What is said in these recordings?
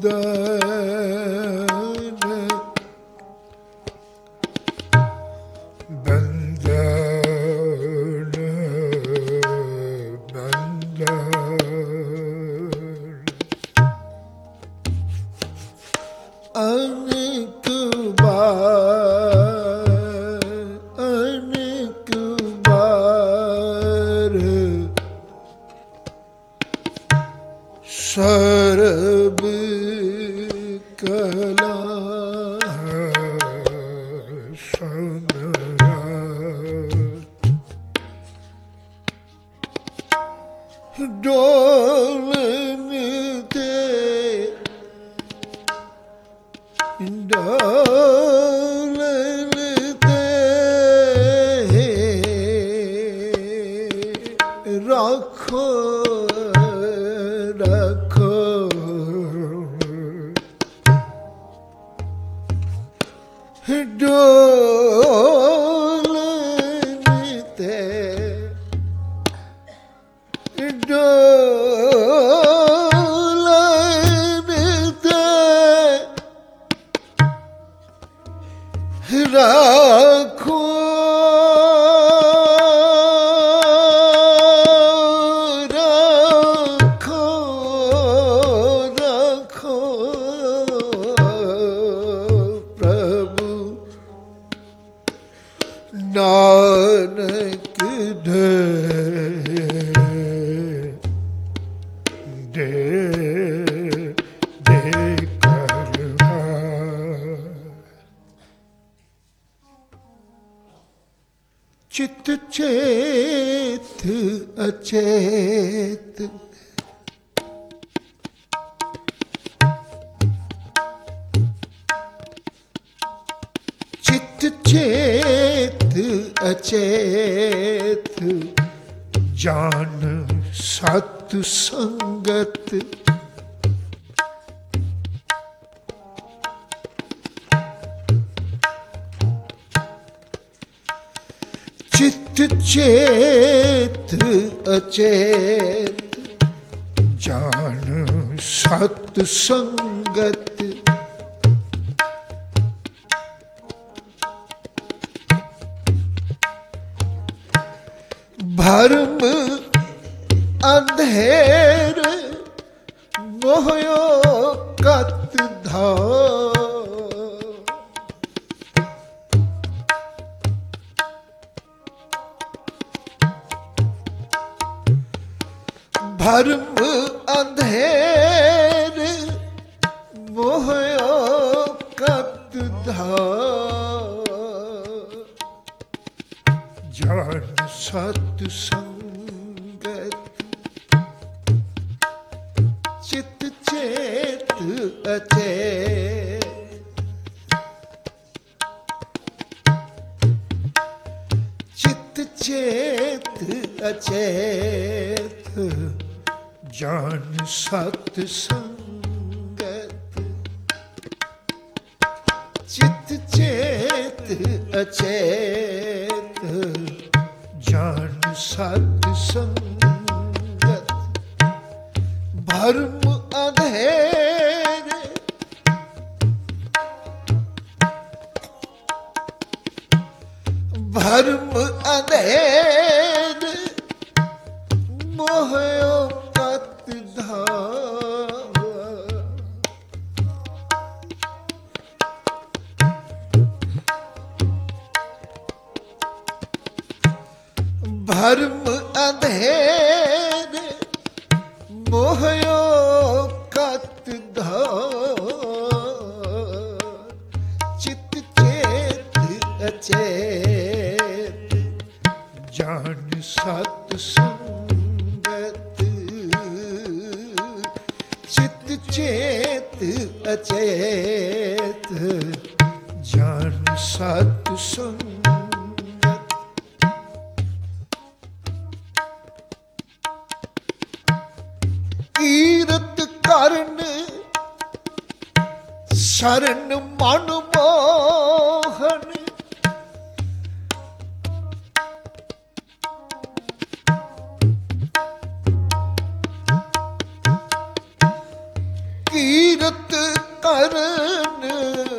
ਸਰਬ ਕਲਾ ਸਮਰਾ ਡੋਲਨ ਤੇ ਡੋਲਨ ਤੇ ਰੱਖੋ ਡੋਲਨ ਤੇ ਡੋਲਨ ਤੇ ਰੱਖੋ ਨਾਨਕ ਦੇ ਕਰਵਾ ਚਿਤ ਚੇਤ ਅਚੇਤ ਚਿਤ ਚੇਤ ਅਚੇਤ ਜਾਨ ਸਤ ਸੰਗਤ ਚਿਤ ਚੇਤ ਅਚੇਤ ਜਾਨ ਸਤ ਸੰਗਤ ਭਰਮ ਅੰਧੇਰ ਮੋਹਿਓ ਕਤ ਧਾਰ ਭਰਮ ਅੰਧੇਰ ਮੋਹਿਓ ਕਤ ਧਾਰ ਜਾਨ ਸਤ ਸੰਗਤ ਚਿਤ ਚੇਤ ਅਚੇਤ ਚਿਤ ਚੇਤ ਅਚੇਤ ਜਾਨ ਸਤ ਸੰਗਤ ਚਿਤ ਚੇਤ ਅਚੇਤ ਜਾਨ ਸਤ ਸੰਗਤ ਭਰਮ ਅੰਧੇਰ ਭਰਮ ਅੰਧੇਰ ਮੋਹਿਓ ਕਤ ਧਾਰ ਭਰਮ ਅੰਧੇਰ ਮੋਹਿਓ ਕਤ ਧਾਰ ਚਿਤ ਚੇਤ ਅਚੇਤ ਜਾਨ ਸਤ ਸੰਗਤ ਚਿਤ ਚੇਤ ਅਚੇਤ ਜਾਨ ਸਤ ਸੰਗਤ ਕੀਰਤ ਕਰਨ ਸ਼ਰਨ ਮਨ ਮੋਹਨ ਕੀਰਤ ਕਰਨ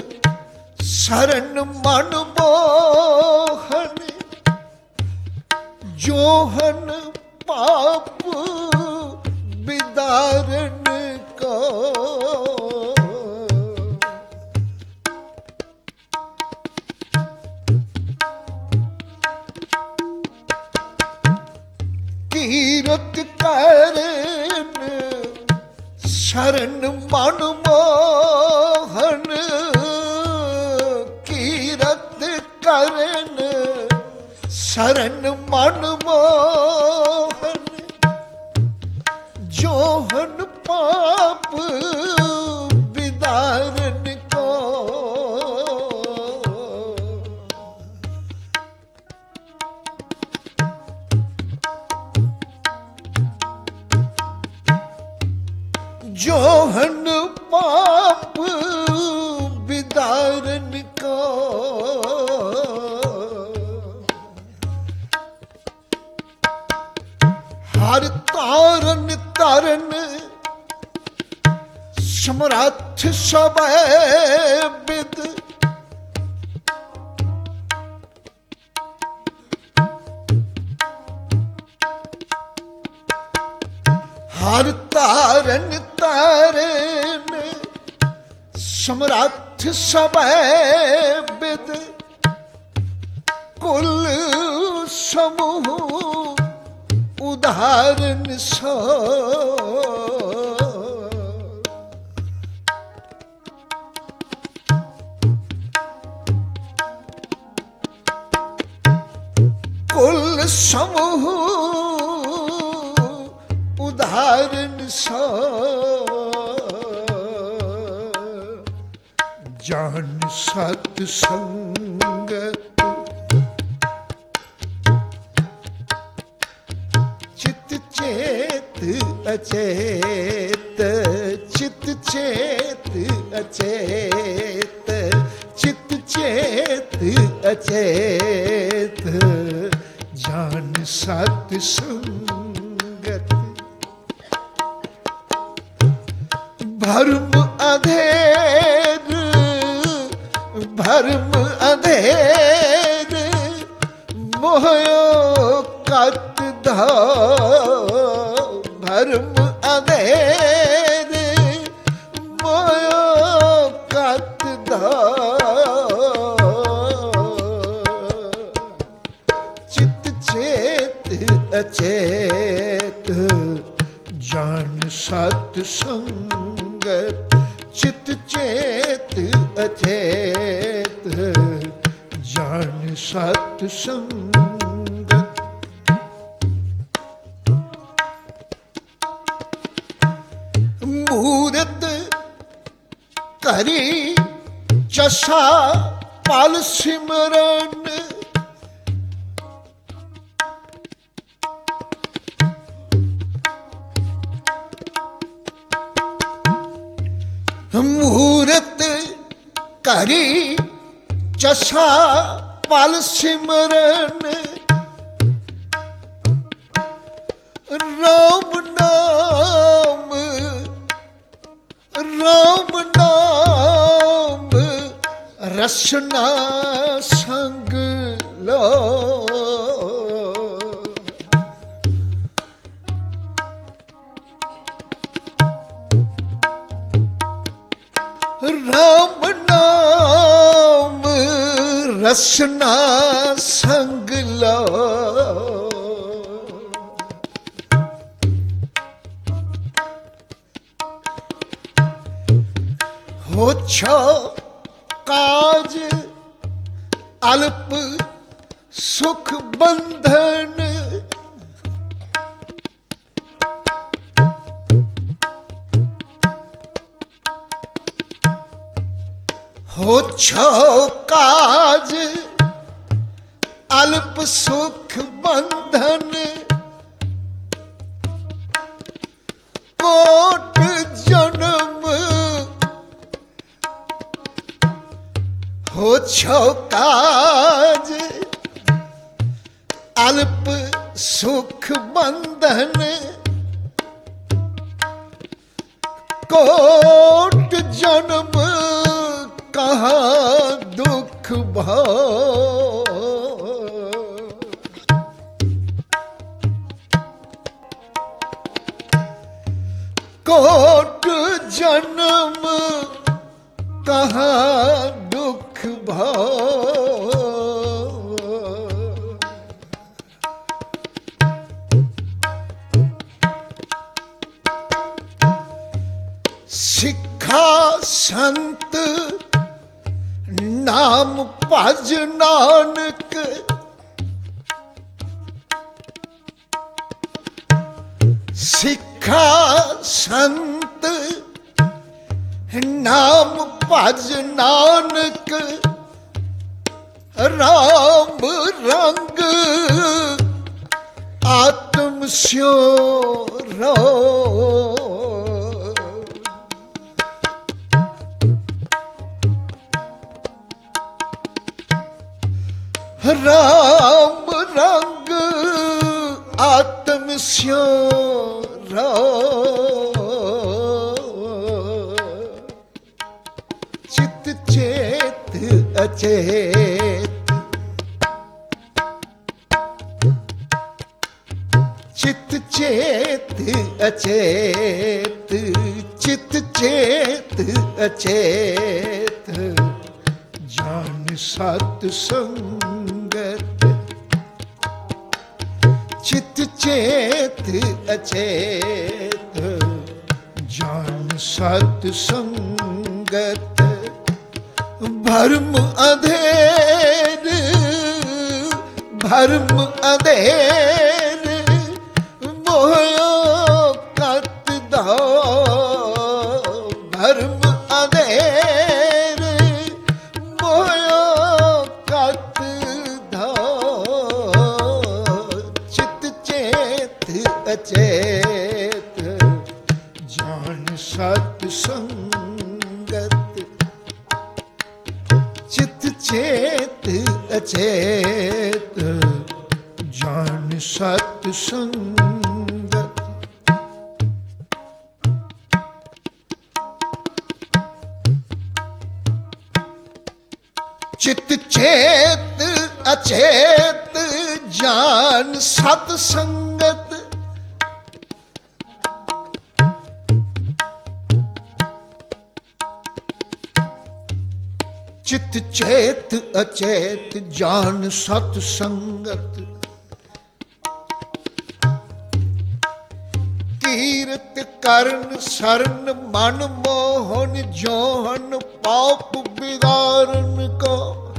ਸਰਨ ਮਨ ਮੋਹਨ ਜੋਹਨ ਪਾਪ ਬਿਦਾਰਨ ਕੋ ਕੀਰਤ ਕਰਨ ਸਰਨ ਮਨ ਮੋਹਨ ਕੀਰਤ ਕਰਨ ਸਰਨ ਮਨ ਮੋਹਨ ਜੋਹਨ ਪਾਪ ਬਿਦਾਰਨ ਕੋ ਜੋਹਨ ਪਾਪ ਬਿਦਾਰਨ ਕੋ ਹਰ ਤਾਰਨ ਤਰਨ ਸਮਰੱਥ ਸਭੈ ਬਿਦ ਹਰ ਤਾਰਨ ਤਾਰਨ ਸਮਰੱਥ ਸਭੈ ਬਿਦ ਕੁਲ ਸਮੂਹ ਉਦਾਹਰਨ ਸੋ ਕੁਲ ਸਮੂਹ ਉਦਾਹਰਨ ਸੋ ਜਾਨ ਸਤ ਸੰਗਤ ਚਿਤ ਚੇਤ ਅਚੇਤ ਚਿਤ ਚੇਤ ਅਚੇਤ ਚਿਤ ਚੇਤ ਅਚੇਤ ਜਾਨ ਸਤ ਸੰਗਤ ਭਰਮ ਅਧੇਰ ਭਰਮ ਅਧੇਰ ਮੋਹਿਓ ਕਤ ਧਾ ਭਰਮ ਅਧੇਰ ਮੋਹਿਓ ਕਤ ਧਾ ਚਿਤ ਚੇਤ ਅਚੇਤ ਜਾਨ ਸਤ ਸੰਗਤ ਚਿਤ ਚੇਤ ਅਚੇਤ ਜਾਨ ਸਤ ਸੰਗਤ ਮੂਰਤ ਕਰੀ ਚਸਾ ਪਲ ਸਿਮਰਨ ਮੂਰਤ ਕਰੀ ਚਸਾ ਪਲ ਸਿਮਰਨ ਰਾਮ ਨਾਮ ਰਾਮ ਨਾਮ ਰਸਨਾ ਸੰਗ ਲੋ ਰਾਮ ਨਾਮ ਰਸਨਾ ਸੰਗ ਲੋ ਹੋ ਛੋ ਕਾਜ ਅਲਪ ਸੁਖ ਬੰਧਨ ਹੋ ਛੋ ਕਾਜ ਅਲਪ ਸੁਖ ਬੰਧਨ ਕੋਟ ਜਨਮ ਹੋ ਛੋ ਕਾਜ ਅਲਪ ਸੁਖ ਬੰਧਨ ਕੋ जन्म कहाँ दुख भाव, कोट जन्म कहाँ दुख भाव, सिक्खा संत नाम भज नानक, सिक्खा संत नाम भज नानक, राम रंग आत्म स्यो रो, राम रंग आत्म स्यो रो, चित चेत अचेत, चित चेत अचेत, चित चेत अचेत, जान सत संगत, चित चेत अचेत, जान सत संगत, भरम अधेर, भरम अधेर, मोयो कत दाव, भरम अधेर, मोयो कत दाव, चित चेत अचेत, जान सत संगत, चित चेत अचेत, जान सत संगत, चित चेत अचेत, जान सत संगत, चित चेत अचेत, जान सत संगत, कीरत करन सरन मन मोहन, जोहन पाप बिगारन को,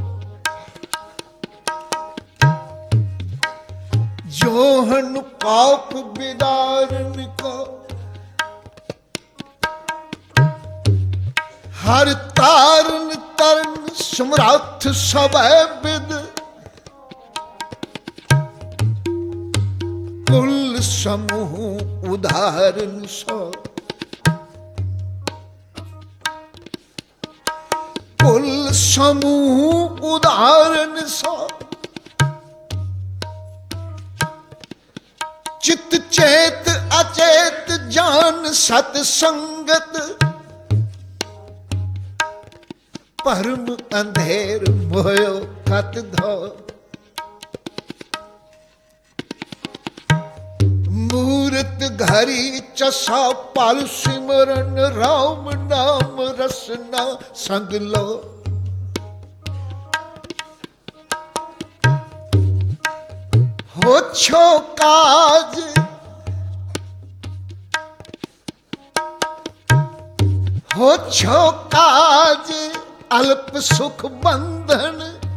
जोहन पाप बिगारन को, हर तारन तरन समर्थ सबै बिद, कुल समूह उदाहरण सो, कुल समूह उदाहरण सो, चित चेत अचेत, जान सत संगत, परम अंधेर मोयो कत धो, मूरत घरी चसा पल सिमरन, राम नाम रसना संग लो, हो छो काज, हो छो काज, अल्प सुख बंधन,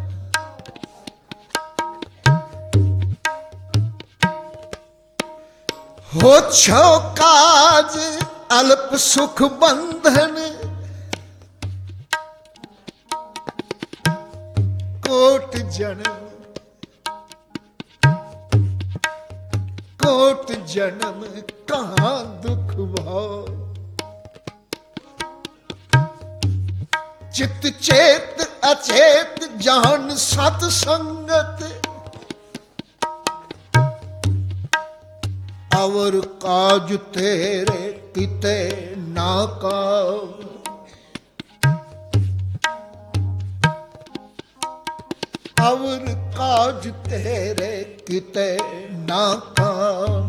हो छो काज अल्प सुख बंधन, कोट जन्म, कोट जन्म कहाँ दुख भाव, चित चेत अचेत, जान सत संगत, और काज तेरे किते ना काव, ਅਵਰ ਕਾਜ ਤੇਰੇ ਕਿਤੇ ਨਾ ਕਾਮ।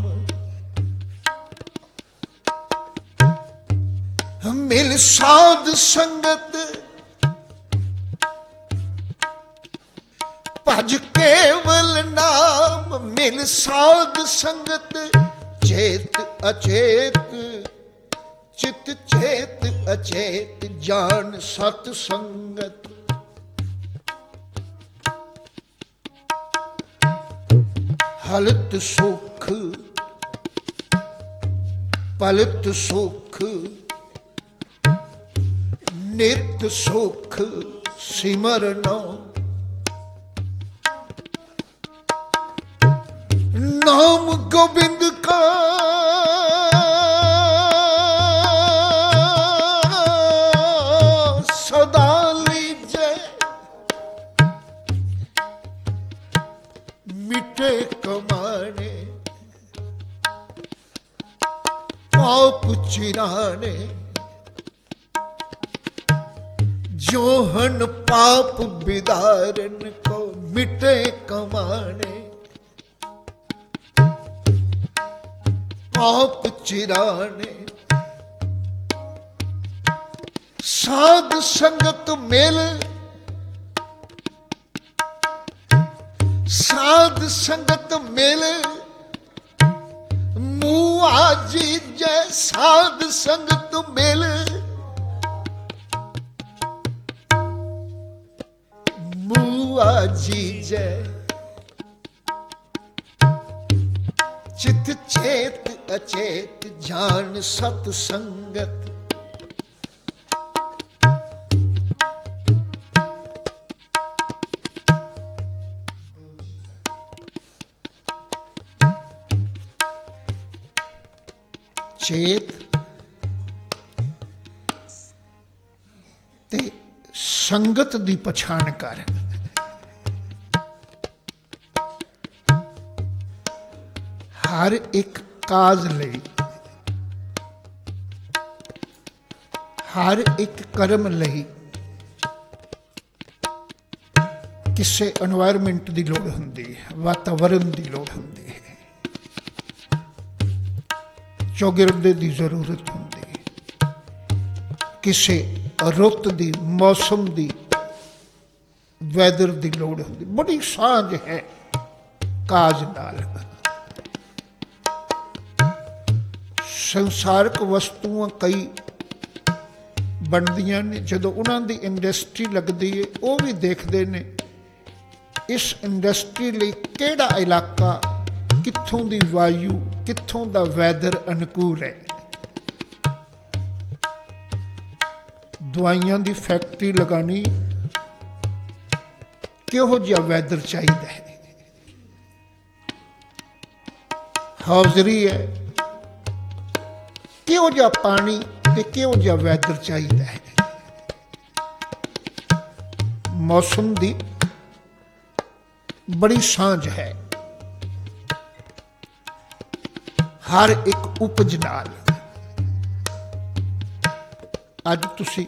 ਮਿਲ ਸਾਧ ਸੰਗਤ ਭਜ ਕੇਵਲ ਨਾਮ। ਮਿਲ ਸਾਧ ਸੰਗਤ ਚੇਤ ਅਚੇਤ ਚਿਤ ਚੇਤ ਅਚੇਤ ਜਾਨ ਸਤ ਸੰਗਤ। ਹਲਤ ਸੁਖ ਪਲਤ ਸੁਖ ਨਿਤ ਸੁਖ ਸਿਮਰਨੋ। ਨਾਮ ਗੋਬਿੰਦ ਕਾ ਸਦਾ ਲੀਜੈ। ਮਿਟੇ ਕਮਾਣੇ ਪਾਪ ਚਿਰਾਣੇ। जोहन पाप बिदारन को मिटे कमाने। पाप चिराने साध संगत मेल। साध संगत मेल मुआ जी जय। साध संगत मेल जी जय। चित चेत अचेत जान सत संगत। चेत ते संगत दी पछाण कर। हर एक काज लई हर एक कर्म लई किसी एनवायरमेंट की लोड़ हुंदी है, वातावरण की लोड़ हुंदी है, चौगिरदे की जरूरत हुंदी है, किसी रुत की मौसम की वैदर की लोड़ हुंदी। बड़ी सांझ है काज नाल। संसारक वस्तुआं कई बनदियां ने, जदों उन्हां दी इंडस्ट्री लगदी है वो भी देखते ने इस इंडस्ट्री लई किहड़ा इलाका, कित्थों दी वायु, कित्थों दा वैदर अनुकूल है। दवाइयां दी फैक्ट्री लगानी, किहो जिहा वैदर चाहिदा है। हौजरी है, किहो जिहा पानी ते किहो जिहा वैदर चाहिदा है। मौसम दी बड़ी सांझ है हर एक उपज नाल। अज तुसी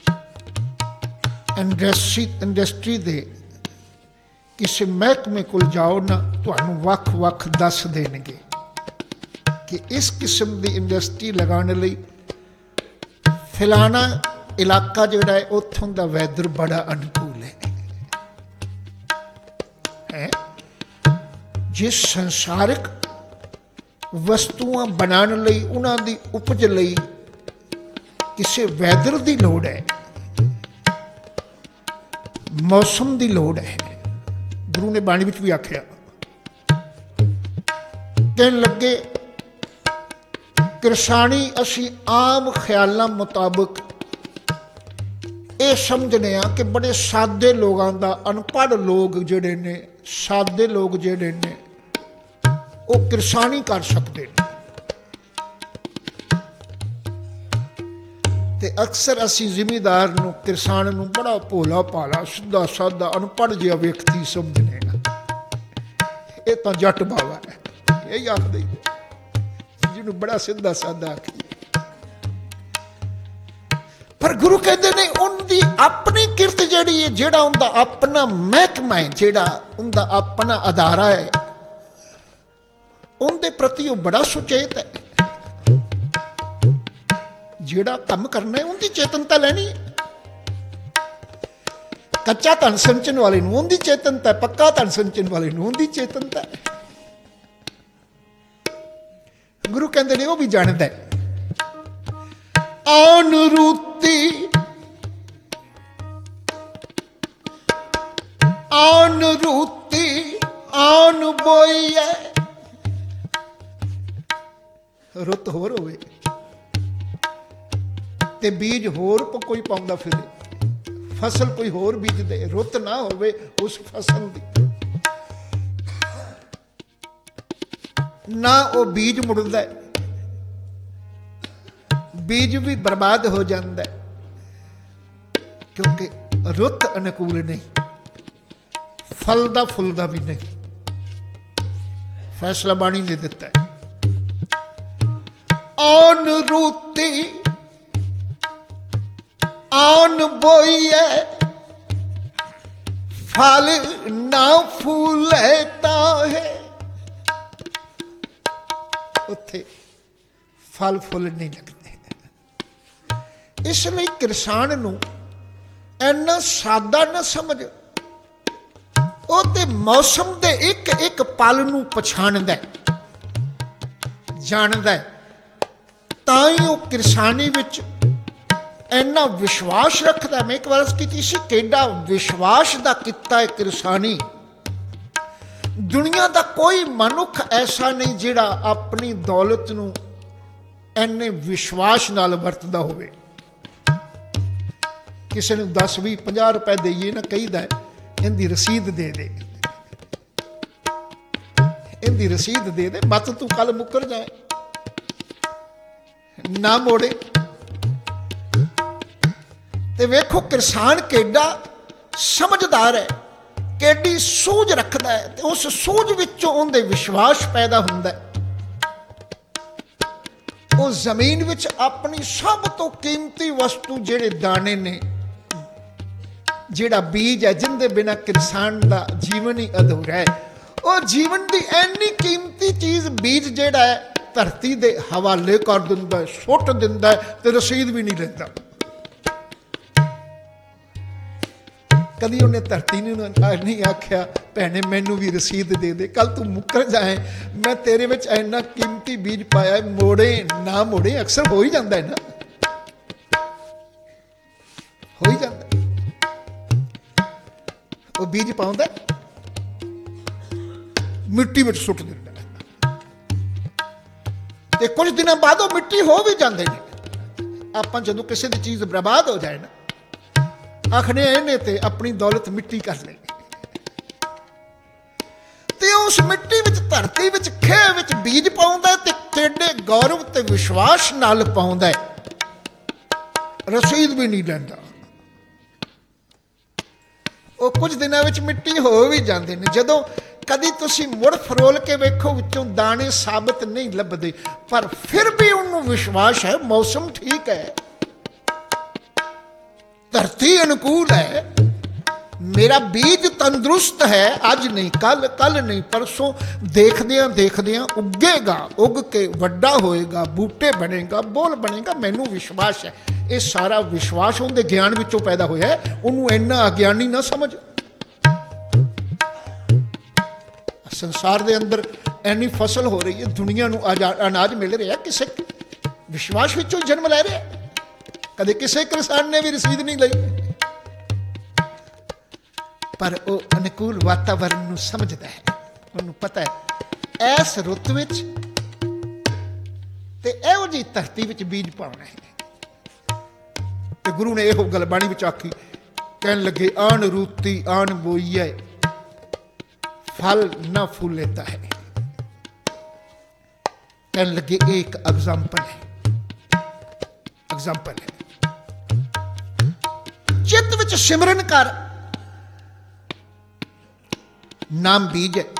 इंडस्ट्री दे किसी महकमे कोल जाओ ना, तुहानूं वख वख दस देणगे कि इस किस्म की इंडस्ट्री लगाने लई फलाना इलाका जिहड़ा है उत्थों दा वैदर बड़ा अनुकूल है। जिस संसारिक वस्तुआं बनाने लई उन्हां दी उपज लई किसी वैदर की लोड़ है, मौसम की लोड़ है। गुरु ने बाणी विच भी आख्या, कहन लगे किरसानी असी आम ख्यालों मुताबिक ये समझने कि बड़े सादे लोगों का, अनपढ़ लोग जिहड़े ने, सादे लोग जिहड़े ने वो किरसानी कर सकते हैं। ते अक्सर असी जिमीदार नूं, किसान नूं बड़ा भोला भाला सीधा सादा अनपढ़ जिहा व्यक्ति समझने। ये तो जट बावा है, यही आखदे जिन्होंने बड़ा सीधा सादा आखिए। पर गुरु कहते ने उनकी अपनी किरत जिहड़ी है, जिहड़ा उनका अपना महकमा है, जिहड़ा उनका अपना अदारा है, उनके प्रति वो बड़ा सुचेत है। जिहड़ा काम करना है उनकी चेतनता लैनी है। कच्चा धन संचन वाले नूं उनकी चेतनता है, पक्का धन संचन वाले नूं उनकी चेतनता है। गुरु कहते ने वो भी जानता है। आन रूती आन रूती आन बोईए, रुत होर होवे ते बीज होर कोई पाउंदा फिरे, फसल कोई होर बीज दे, रुत ना होवे उस फसल दी, ना वो बीज मुड़दा है, बीज भी बर्बाद हो जाता है, क्योंकि रुत अनुकूल नहीं, फलदा फुलदा भी नहीं। फैसला बाणी ने दिता है। आन रूती आन बोईए, फल ना फूलता है, उत्थे फल फुल नहीं लगते। इसलिए किसान नूं इन्ना सादा ना समझ, वो ते मौसम दे एक एक पल नूं पछाणदा है, जानदा है, तां ही वो किसानी विच इन्ना विश्वास रखता है। मैं एक बार की सी, केड़ा विश्वास दा किता है किसानी। दुनिया दा कोई मनुख ऐसा नहीं जिहड़ा अपनी दौलत नूं इन्ने विश्वास नाल वरतदा होवे। किसी ने 10 20 50 रुपए देइए ना, कहीदा है इनकी रसीद दे दे, इनकी रसीद दे दे, मत तू कल मुकर जाए, ना मोड़े। ते वेखो किसान केड़ा समझदार है, केड़ी सूझ रखता है, ते उस सूझ विचों उनदे विश्वास पैदा हुंदा है। वो जमीन विच अपनी सब तो कीमती वस्तु जिहड़े दाने ने, जिहड़ा बीज है, जिंदे बिना किसान का जीवन ही अधूरा है, वो जीवन की इन्नी कीमती चीज बीज जिहड़ा है धरती दे हवाले कर दिंदा है, सुट दिंदा है, ते रसीद भी नहीं लैंदा। कदी उन्हें धरती ने नहीं आख्या भैने मैनू भी रसीद दे दे, कल तू मुकर जाए, मैं तेरे विच इन्ना कीमती बीज पाया, मोड़े ना मोड़े, अक्सर हो ही जाता है ना, हो ही जाता। वो बीज पाउंदा मिट्टी में सुट दिंदा, ते कुछ दिनों बाद वो मिट्टी हो भी जाते हैं। आपां जदों किसी दी चीज़ बर्बाद हो जाए ना, आखने इन्हें ते अपनी दौलत मिट्टी कर ली, ते उस मिट्टी विच धरती विच खेह विच बीज पाउंदा ते केडे गौरव ते विश्वास नाल पाउंदा है, रसीद भी नहीं लैंदा। वो कुछ दिनों विच मिट्टी हो भी जाते हैं। जदों कदी तुसीं मुड़ फरोल के वेखो विचों दाने साबित नहीं लभदे, पर फिर भी उन्होंने विश्वास है मौसम ठीक है, धरती अनुकूल है, मेरा बीज तंदुरुस्त है, अज नहीं कल, कल नहीं परसों, देखदियां देखदियां उगेगा, उग के वड्डा होएगा, बूटे बनेगा, बोल बनेगा, मैनू विश्वास है। ये सारा विश्वास उनके ज्ञान विचों पैदा होया है, उन्होंने इन्ना अज्ञानी ना समझ। संसार के अंदर इन्नी फसल हो रही है, दुनिया नूं अनाज मिल रहा है, किसी विश्वास विचों जन्म लै रहा है। कदे किसी किसान ने भी रसीद नहीं ली, पर वो अनुकूल वातावरण नूं समझदा है, उन्होंने पता है इस रुत विच ते इहो जी धरती विच बीज पाउणा है। ते गुरु ने इहो गल बाणी विच आखी, कहन लगे आन रूती आन बोईए, फल न फूलेता है। कहन लगे एक एग्जाम्पल है, एग्जाम्पल है। चित्त विच सिमरन कर, नाम बीज है।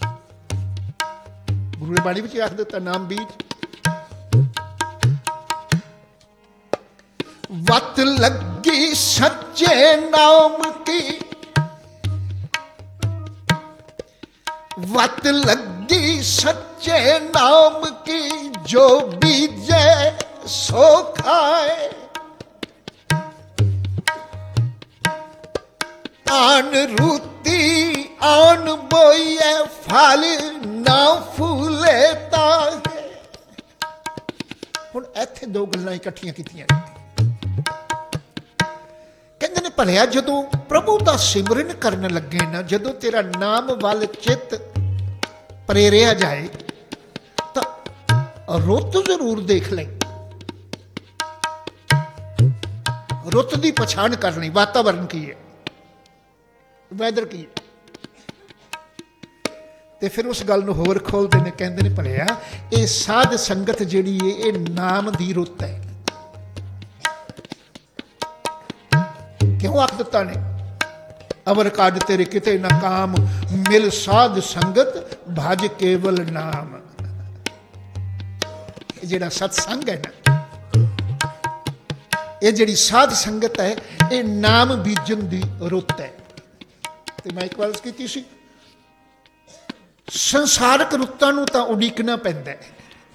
गुरु ने बाणी विच आख दिता नाम बीज। वत लगी सच्चे नाम की, वत लगी सच्चे नाम की, जो बीजे सो खाए। आन रूती आन बोइए फल ना फूले ताहे। हुण इत्थे दो गल्लां इकट्ठियां कीतियां ने। कहंदे ने भलिया जदों प्रभु दा सिमरन करन लगे ना, जदों तेरा नाम वल चित प्रेरिया जाए तां रुत जरूर देख ले, रुत दी पछाण करनी, वातावरण की है, वैदर की है। ते फिर उस गल नूं होर खोलते ने, कहंदे ने भलिया ये साध संगत जिहड़ी है ये नाम दी रुत है। क्यों आख दिता ने, अवर काज तेरे किते ना काम, मिल साध संगत भज केवल नाम। ये जिहड़ा सत्संग है ना, ये जिहड़ी साध संगत है, ये नाम बीजन दी रुत है। ते मैं एक बार कीती सी, संसारक रुत्तां नूं तां उडीकना पैंदा है,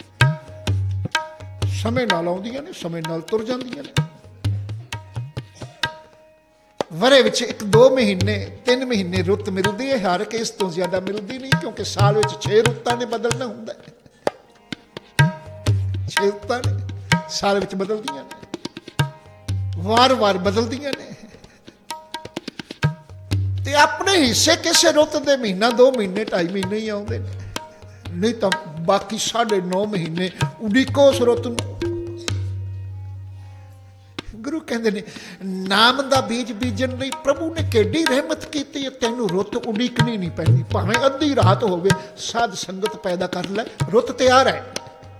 समय नाल आउंदियां ने, समय नाल तुर जांदियां ने। वरे विच 1-2 महीने 3 महीने रुत मिलदी है, हर के इस तो ज्यादा मिलदी नहीं, क्योंकि साल विच 6 रुत्तां ने बदलना हुंदा है। 6 रुत्तां ने साल विच बदलदियां ने, वार-वार बदलदियां ने। ते अपने हिस्से किसे रुत दे महीना 2 महीने 2.5 महीने ही आउंदे ने, नहीं तो बाकी 9.5 महीने उडीको उस रुत नूं। गुरु कहते ने नाम दा बीज बीजन लई प्रभु ने केडी रहमत कीती है, तैनू रुत उडीकनी नहीं पैंदी। भावें अद्धी रात होवे, साध संगत पैदा कर ले, रुत तैयार है।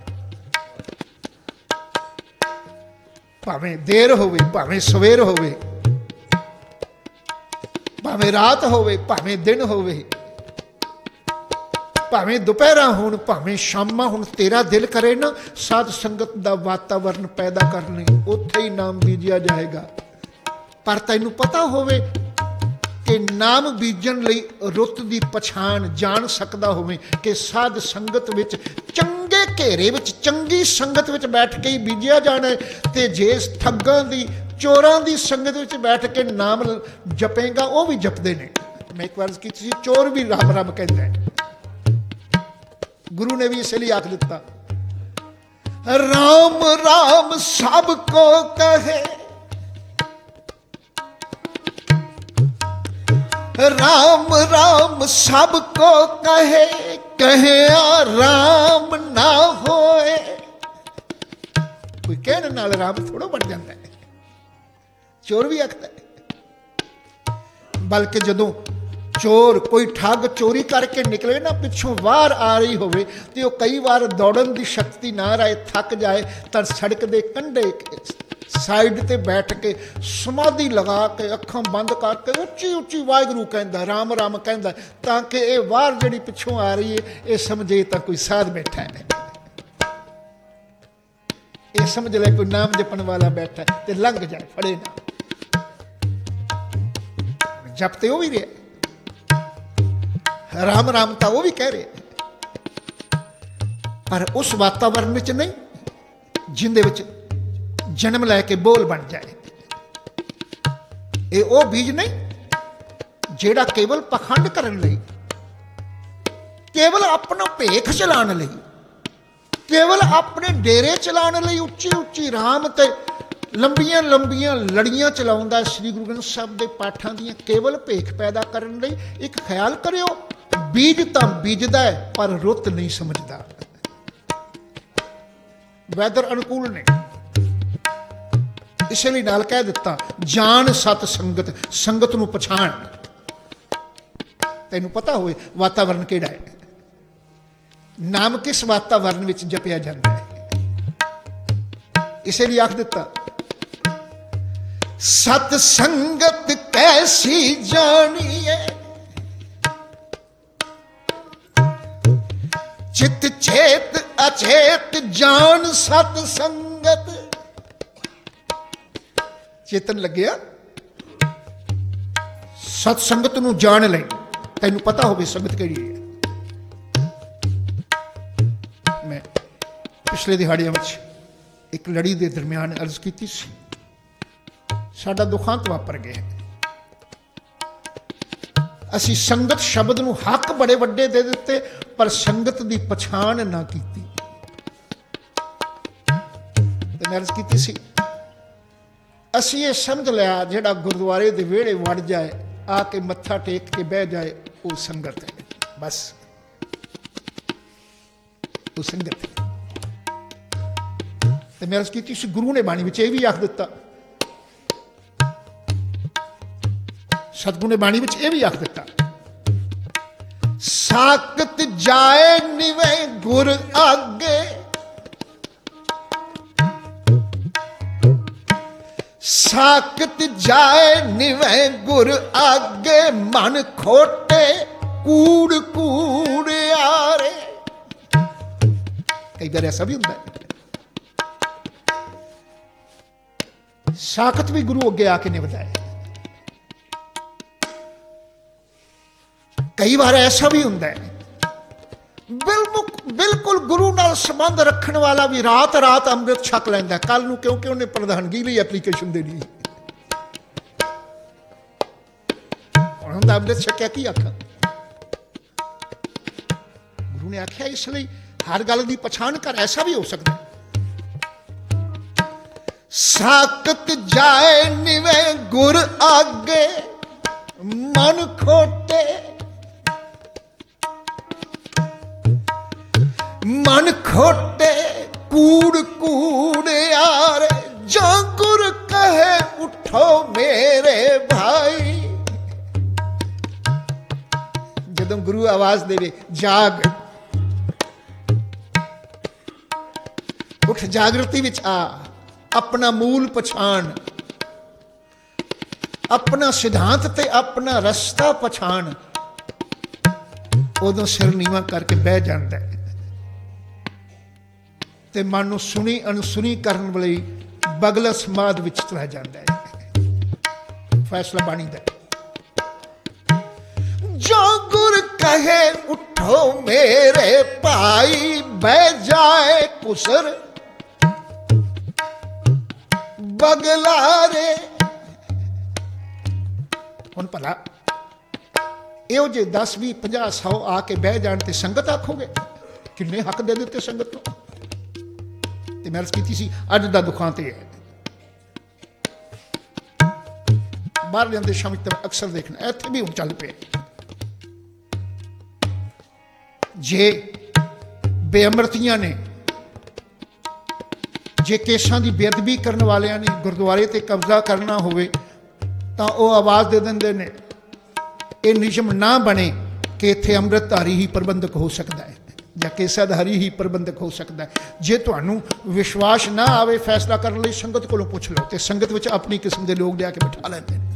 भावें देर होवे, भावें सवेर होवे, भावें रात होवे, भावें दिन होवे, भावें दोपहरा होण, भावें शामा होण, तेरा दिल करे ना साध संगत दा वातावरण पैदा करने, उत्थे ही नाम बीजिया जाएगा। पर तैनू पता होवे कि नाम बीजन लई रुत दी पछाण जान सकदा होवे कि साध संगत विच चंगे घेरे विच चंगी संगत विच बैठ के ही बीजिया जाना है। ते जे ठग्गां दी चोरां दी संगत विच बैठ के नाम जपेगा, वो भी जपदे ने। मैं एक बार की चोर भी राम राम कहता है, गुरु ने भी इसलिए आख दिता, राम राम सबको कहे, राम राम सबको कहे, कहे राम ना होए। कोई कहने नाल राम थोड़ा बन जाता है, चोर भी आखता है। बल्कि जदों चोर कोई ठग चोरी करके निकले ना, पिछों वार आ रही होवे ते वो कई बार दौड़न की शक्ति ना रहे, थक जाए, तो सड़क के कंढे साइड ते बैठ के समाधि लगा के अखां बंद करके उच्ची उच्ची वाहिगुरू कहंदा, राम राम कहंदा, ताकि ये वार जिहड़ी पिछों आ रही है ये समझे तो कोई साध बैठा है, ये समझ ले कोई नाम जपन वाला बैठा है, ते लंघ जाए फड़े ना। जपते वो भी रहे, राम राम तो वो भी कह रहे, पर उस वातावरण में नहीं जिंदे विच जन्म लैके बोल बन जाए। ये वो बीज नहीं जेड़ा केवल पखंड करने लई, केवल अपना भेख चलाने लई, केवल अपने डेरे चलाने लई उच्ची उच्ची राम ते लंबियां लंबियां लड़ियां चलाउंदा श्री गुरु ग्रंथ साहब दे पाठां दियां, केवल भेख पैदा करने लई। एक ख्याल करियो, बीज तो बीजदा है पर रुत नहीं समझदा। वैदर अनुकूल ने इसलिए नाल कह दिता, जान सत संगत, संगत नूं पछाण। तैनूं पता होए वातावरण किहड़ा है, नाम किस वातावरण विच जपिया जाता है। इसलिए आख दिता, सत संगत कैसी जानिए, चित चेत अचेत जान सत संगत। ਚੇਤਨ ਲੱਗਿਆ ਸਤ ਸੰਗਤ ਨੂੰ ਜਾਣ ਲਈ, ਤੈਨੂੰ ਪਤਾ ਹੋਵੇ ਸੰਗਤ ਕਿਹੜੀ ਹੈ। ਮੈਂ ਪਿਛਲੇ ਦਿਹਾੜਿਆਂ ਵਿੱਚ ਇੱਕ ਲੜੀ ਦੇ ਦਰਮਿਆਨ ਅਰਜ਼ ਕੀਤੀ ਸੀ, ਸਾਡਾ ਦੁਖਾਂਤ ਵਾਪਰ ਗਿਆ। ਅਸੀਂ ਸੰਗਤ ਸ਼ਬਦ ਨੂੰ ਹੱਕ ਬੜੇ ਵੱਡੇ ਦੇ ਦਿੱਤੇ, ਪਰ ਸੰਗਤ ਦੀ ਪਛਾਣ ਨਾ ਕੀਤੀ। ਤੇ ਮੈਂ ਅਰਜ਼ ਕੀਤੀ ਸੀ, ਅਸੀਂ ਇਹ ਸਮਝ ਲਿਆ ਜਿਹੜਾ ਗੁਰਦੁਆਰੇ ਦੇ ਵਿਹੜੇ ਵੜ ਜਾਏ, ਆ ਕੇ ਮੱਥਾ ਟੇਕ ਕੇ ਬਹਿ ਜਾਏ, ਉਹ ਸੰਗਤ ਹੈ। ਬਸ ਉਹ ਸੰਗਤ ਹੈ। ਤੇ ਮੈਂ ਅਰਜ਼ ਕੀਤੀ ਸੀ, ਗੁਰੂ ਨੇ ਬਾਣੀ ਵਿੱਚ ਇਹ ਵੀ ਆਖ ਦਿੱਤਾ, ਸਤਿਗੁਰੂ ਨੇ ਬਾਣੀ ਵਿੱਚ ਇਹ ਵੀ ਆਖ ਦਿੱਤਾ, ਸਾਕਤ ਜਾਏ ਨਿਵੇਂ ਗੁਰ ਆਗੇ, ਸਾਕਤ ਜਾਏ ਨਿਵੇਂ ਗੁਰ ਆਗੇ, ਮਨ ਖੋਟੇ ਕੂੜ ਕੂੜ ਆਰੇ। ਕਈ ਵਾਰ ਐਸਾ ਵੀ ਹੁੰਦਾ ਹੈ, ਸਾਕਤ ਵੀ ਗੁਰੂ ਅੱਗੇ ਆ ਕੇ ਨਿਭਦਾ ਹੈ। ਕਈ ਵਾਰ ਐਸਾ ਵੀ ਹੁੰਦਾ ਹੈ, ਬਿਲਕੁਲ ਗੁਰੂ ਨਾਲ ਸੰਬੰਧ ਰੱਖਣ ਵਾਲਾ ਵੀ ਰਾਤ ਰਾਤ ਅੰਮ੍ਰਿਤ ਛਕ ਲੈਂਦਾ ਕੱਲ ਨੂੰ, ਕਿਉਂਕਿ ਉਹਨੇ ਪ੍ਰਧਾਨਗੀ ਲਈ ਐਪਲੀਕੇਸ਼ਨ ਦੇਣੀ। ਹੁਣ ਹੁੰਦਾ ਅੰਮ੍ਰਿਤ ਛਕਿਆ ਕੀ ਆਖਾਂ, ਗੁਰੂ ਨੇ ਆਖਿਆ ਇਸ ਲਈ ਹਰ ਗੱਲ ਦੀ ਪਛਾਣ ਕਰ। ਐਸਾ ਵੀ ਹੋ ਸਕਦਾ, ਸਾਕਤ ਜਾਏ ਨਿਵੇਂ ਗੁਰ ਆਗੇ, ਮਨ ਖੋਟੇ ਮਨ ਖੋਟੇ ਕੂੜ ਕੂੜ ਯਾਰ, ਜੋ ਗੁਰ ਕਹੇ ਉਠੋ ਮੇਰੇ ਭਾਈ। ਜਦੋਂ ਗੁਰੂ ਆਵਾਜ਼ ਦੇਵੇ ਜਾਗ, ਉੱਠ, ਜਾਗਰਤੀ ਵਿੱਚ ਆ, ਆਪਣਾ ਮੂਲ ਪਛਾਣ, ਆਪਣਾ ਸਿਧਾਂਤ ਤੇ ਆਪਣਾ ਰਸਤਾ ਪਛਾਣ, ਉਦੋਂ ਸਿਰ ਨੀਵਾਂ ਕਰਕੇ ਬਹਿ ਜਾਂਦਾ ਹੈ ਤੇ ਮਨ ਨੂੰ ਸੁਣੀ ਅਣਸੁਣੀ ਕਰਨ ਲਈ ਬਗਲਾ ਸਮਾਧ ਵਿੱਚ ਚਲਾ ਜਾਂਦਾ ਹੈ। ਫੈਸਲਾ ਬਾਣੀ ਦਾ, ਜੋ ਗੁਰ ਕਹੇ ਉਠੋ ਮੇਰੇ ਭਾਈ, ਬਹਿ ਜਾਏ ਕੁਸਰ ਬਗਲਾ ਰੇ। ਹੁਣ ਭਲਾ ਇਹੋ ਜਿਹੇ 10 20 50 100 ਆ ਕੇ ਬਹਿ ਜਾਣ ਤੇ ਸੰਗਤ ਆਖੋਗੇ? ਕਿੰਨੇ ਹੱਕ ਦੇ ਦਿੱਤੇ ਸੰਗਤ ਨੂੰ। ਤੇ ਮੈਂ ਅਰਜ਼ ਕੀਤੀ ਸੀ, ਅੱਜ ਦਾ ਦੁਖਾਂਤ ਇਹ ਹੈ, ਬਾਹਰਲੇ ਦੇਸ਼ਾਂ ਵਿੱਚ ਤਾਂ ਅਕਸਰ ਦੇਖਣਾ, ਇੱਥੇ ਵੀ ਹੁਣ ਚੱਲ ਪਿਆ, ਜੇ ਬੇਅਮਰਤੀਆਂ ਨੇ, ਜੇ ਕੇਸਾਂ ਦੀ ਬੇਅਦਬੀ ਕਰਨ ਵਾਲਿਆਂ ਨੇ ਗੁਰਦੁਆਰੇ ਤੇ ਕਬਜ਼ਾ ਕਰਨਾ ਹੋਵੇ ਤਾਂ ਉਹ ਆਵਾਜ਼ ਦੇ ਦਿੰਦੇ ਨੇ, ਇਹ ਨਿਯਮ ਨਾ ਬਣੇ ਕਿ ਇੱਥੇ ਅੰਮ੍ਰਿਤਧਾਰੀ ਹੀ ਪ੍ਰਬੰਧਕ ਹੋ ਸਕਦਾ ਹੈ ਜਾਂ ਕੇਸਾਧਾਰੀ ਹੀ ਪ੍ਰਬੰਧਕ ਹੋ ਸਕਦਾ ਹੈ। ਜੇ ਤੁਹਾਨੂੰ ਵਿਸ਼ਵਾਸ ਨਾ ਆਵੇ ਫੈਸਲਾ ਕਰਨ ਲਈ, ਸੰਗਤ ਕੋਲੋਂ ਪੁੱਛ ਲਓ। ਤੇ ਸੰਗਤ ਵਿੱਚ ਆਪਣੀ ਕਿਸਮ ਦੇ ਲੋਕ ਲਿਆ ਕੇ ਬਿਠਾ ਲੈਂਦੇ ਨੇ।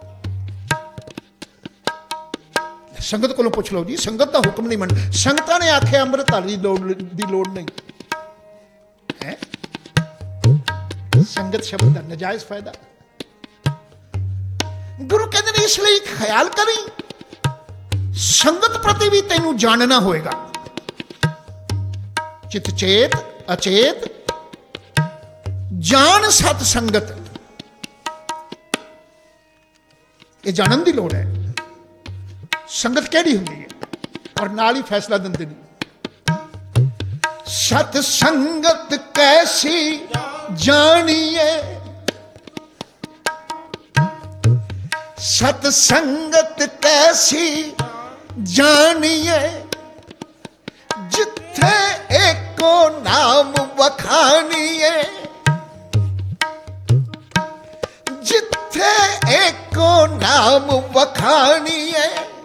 ਸੰਗਤ ਕੋਲੋਂ ਪੁੱਛ ਲਓ ਜੀ, ਸੰਗਤ ਦਾ ਹੁਕਮ ਨਹੀਂ ਮੰਨ, ਸੰਗਤਾਂ ਨੇ ਆਖਿਆ ਅੰਮ੍ਰਿਤਧਾਰੀ ਦੀ ਲੋੜ ਨਹੀਂ ਹੈ। ਸੰਗਤ ਸ਼ਬਦ ਦਾ ਨਜਾਇਜ਼ ਫਾਇਦਾ ਗੁਰੂ ਕਹਿੰਦੇ ਨੇ, ਇਸ ਲਈ ਖਿਆਲ ਕਰੀ, ਸੰਗਤ ਪ੍ਰਤੀ ਵੀ ਤੈਨੂੰ ਜਾਣਨਾ ਹੋਏਗਾ। ਚਿਤ ਚੇਤ ਅਚੇਤ ਜਾਣ ਸਤ ਸੰਗਤ, ਇਹ ਜਾਣਨ ਦੀ ਲੋੜ ਹੈ ਸੰਗਤ ਕਿਹੜੀ ਹੁੰਦੀ ਹੈ, ਔਰ ਨਾਲ ਹੀ ਫੈਸਲਾ ਦਿੰਦੇ ਨੇ। ਸਤ ਸੰਗਤ ਕੈਸੀ ਜਾਣੀਏ, ਸਤ ਸੰਗਤ ਕੈਸੀ ਜਾਣੀਏ, ਜਿੱਥੇ ਏਕੋ ਨਾਮ ਵਖਾਣੀਏ, ਜਿੱਥੇ ਏਕੋ ਨਾਮ ਵਖਾਣੀਏ।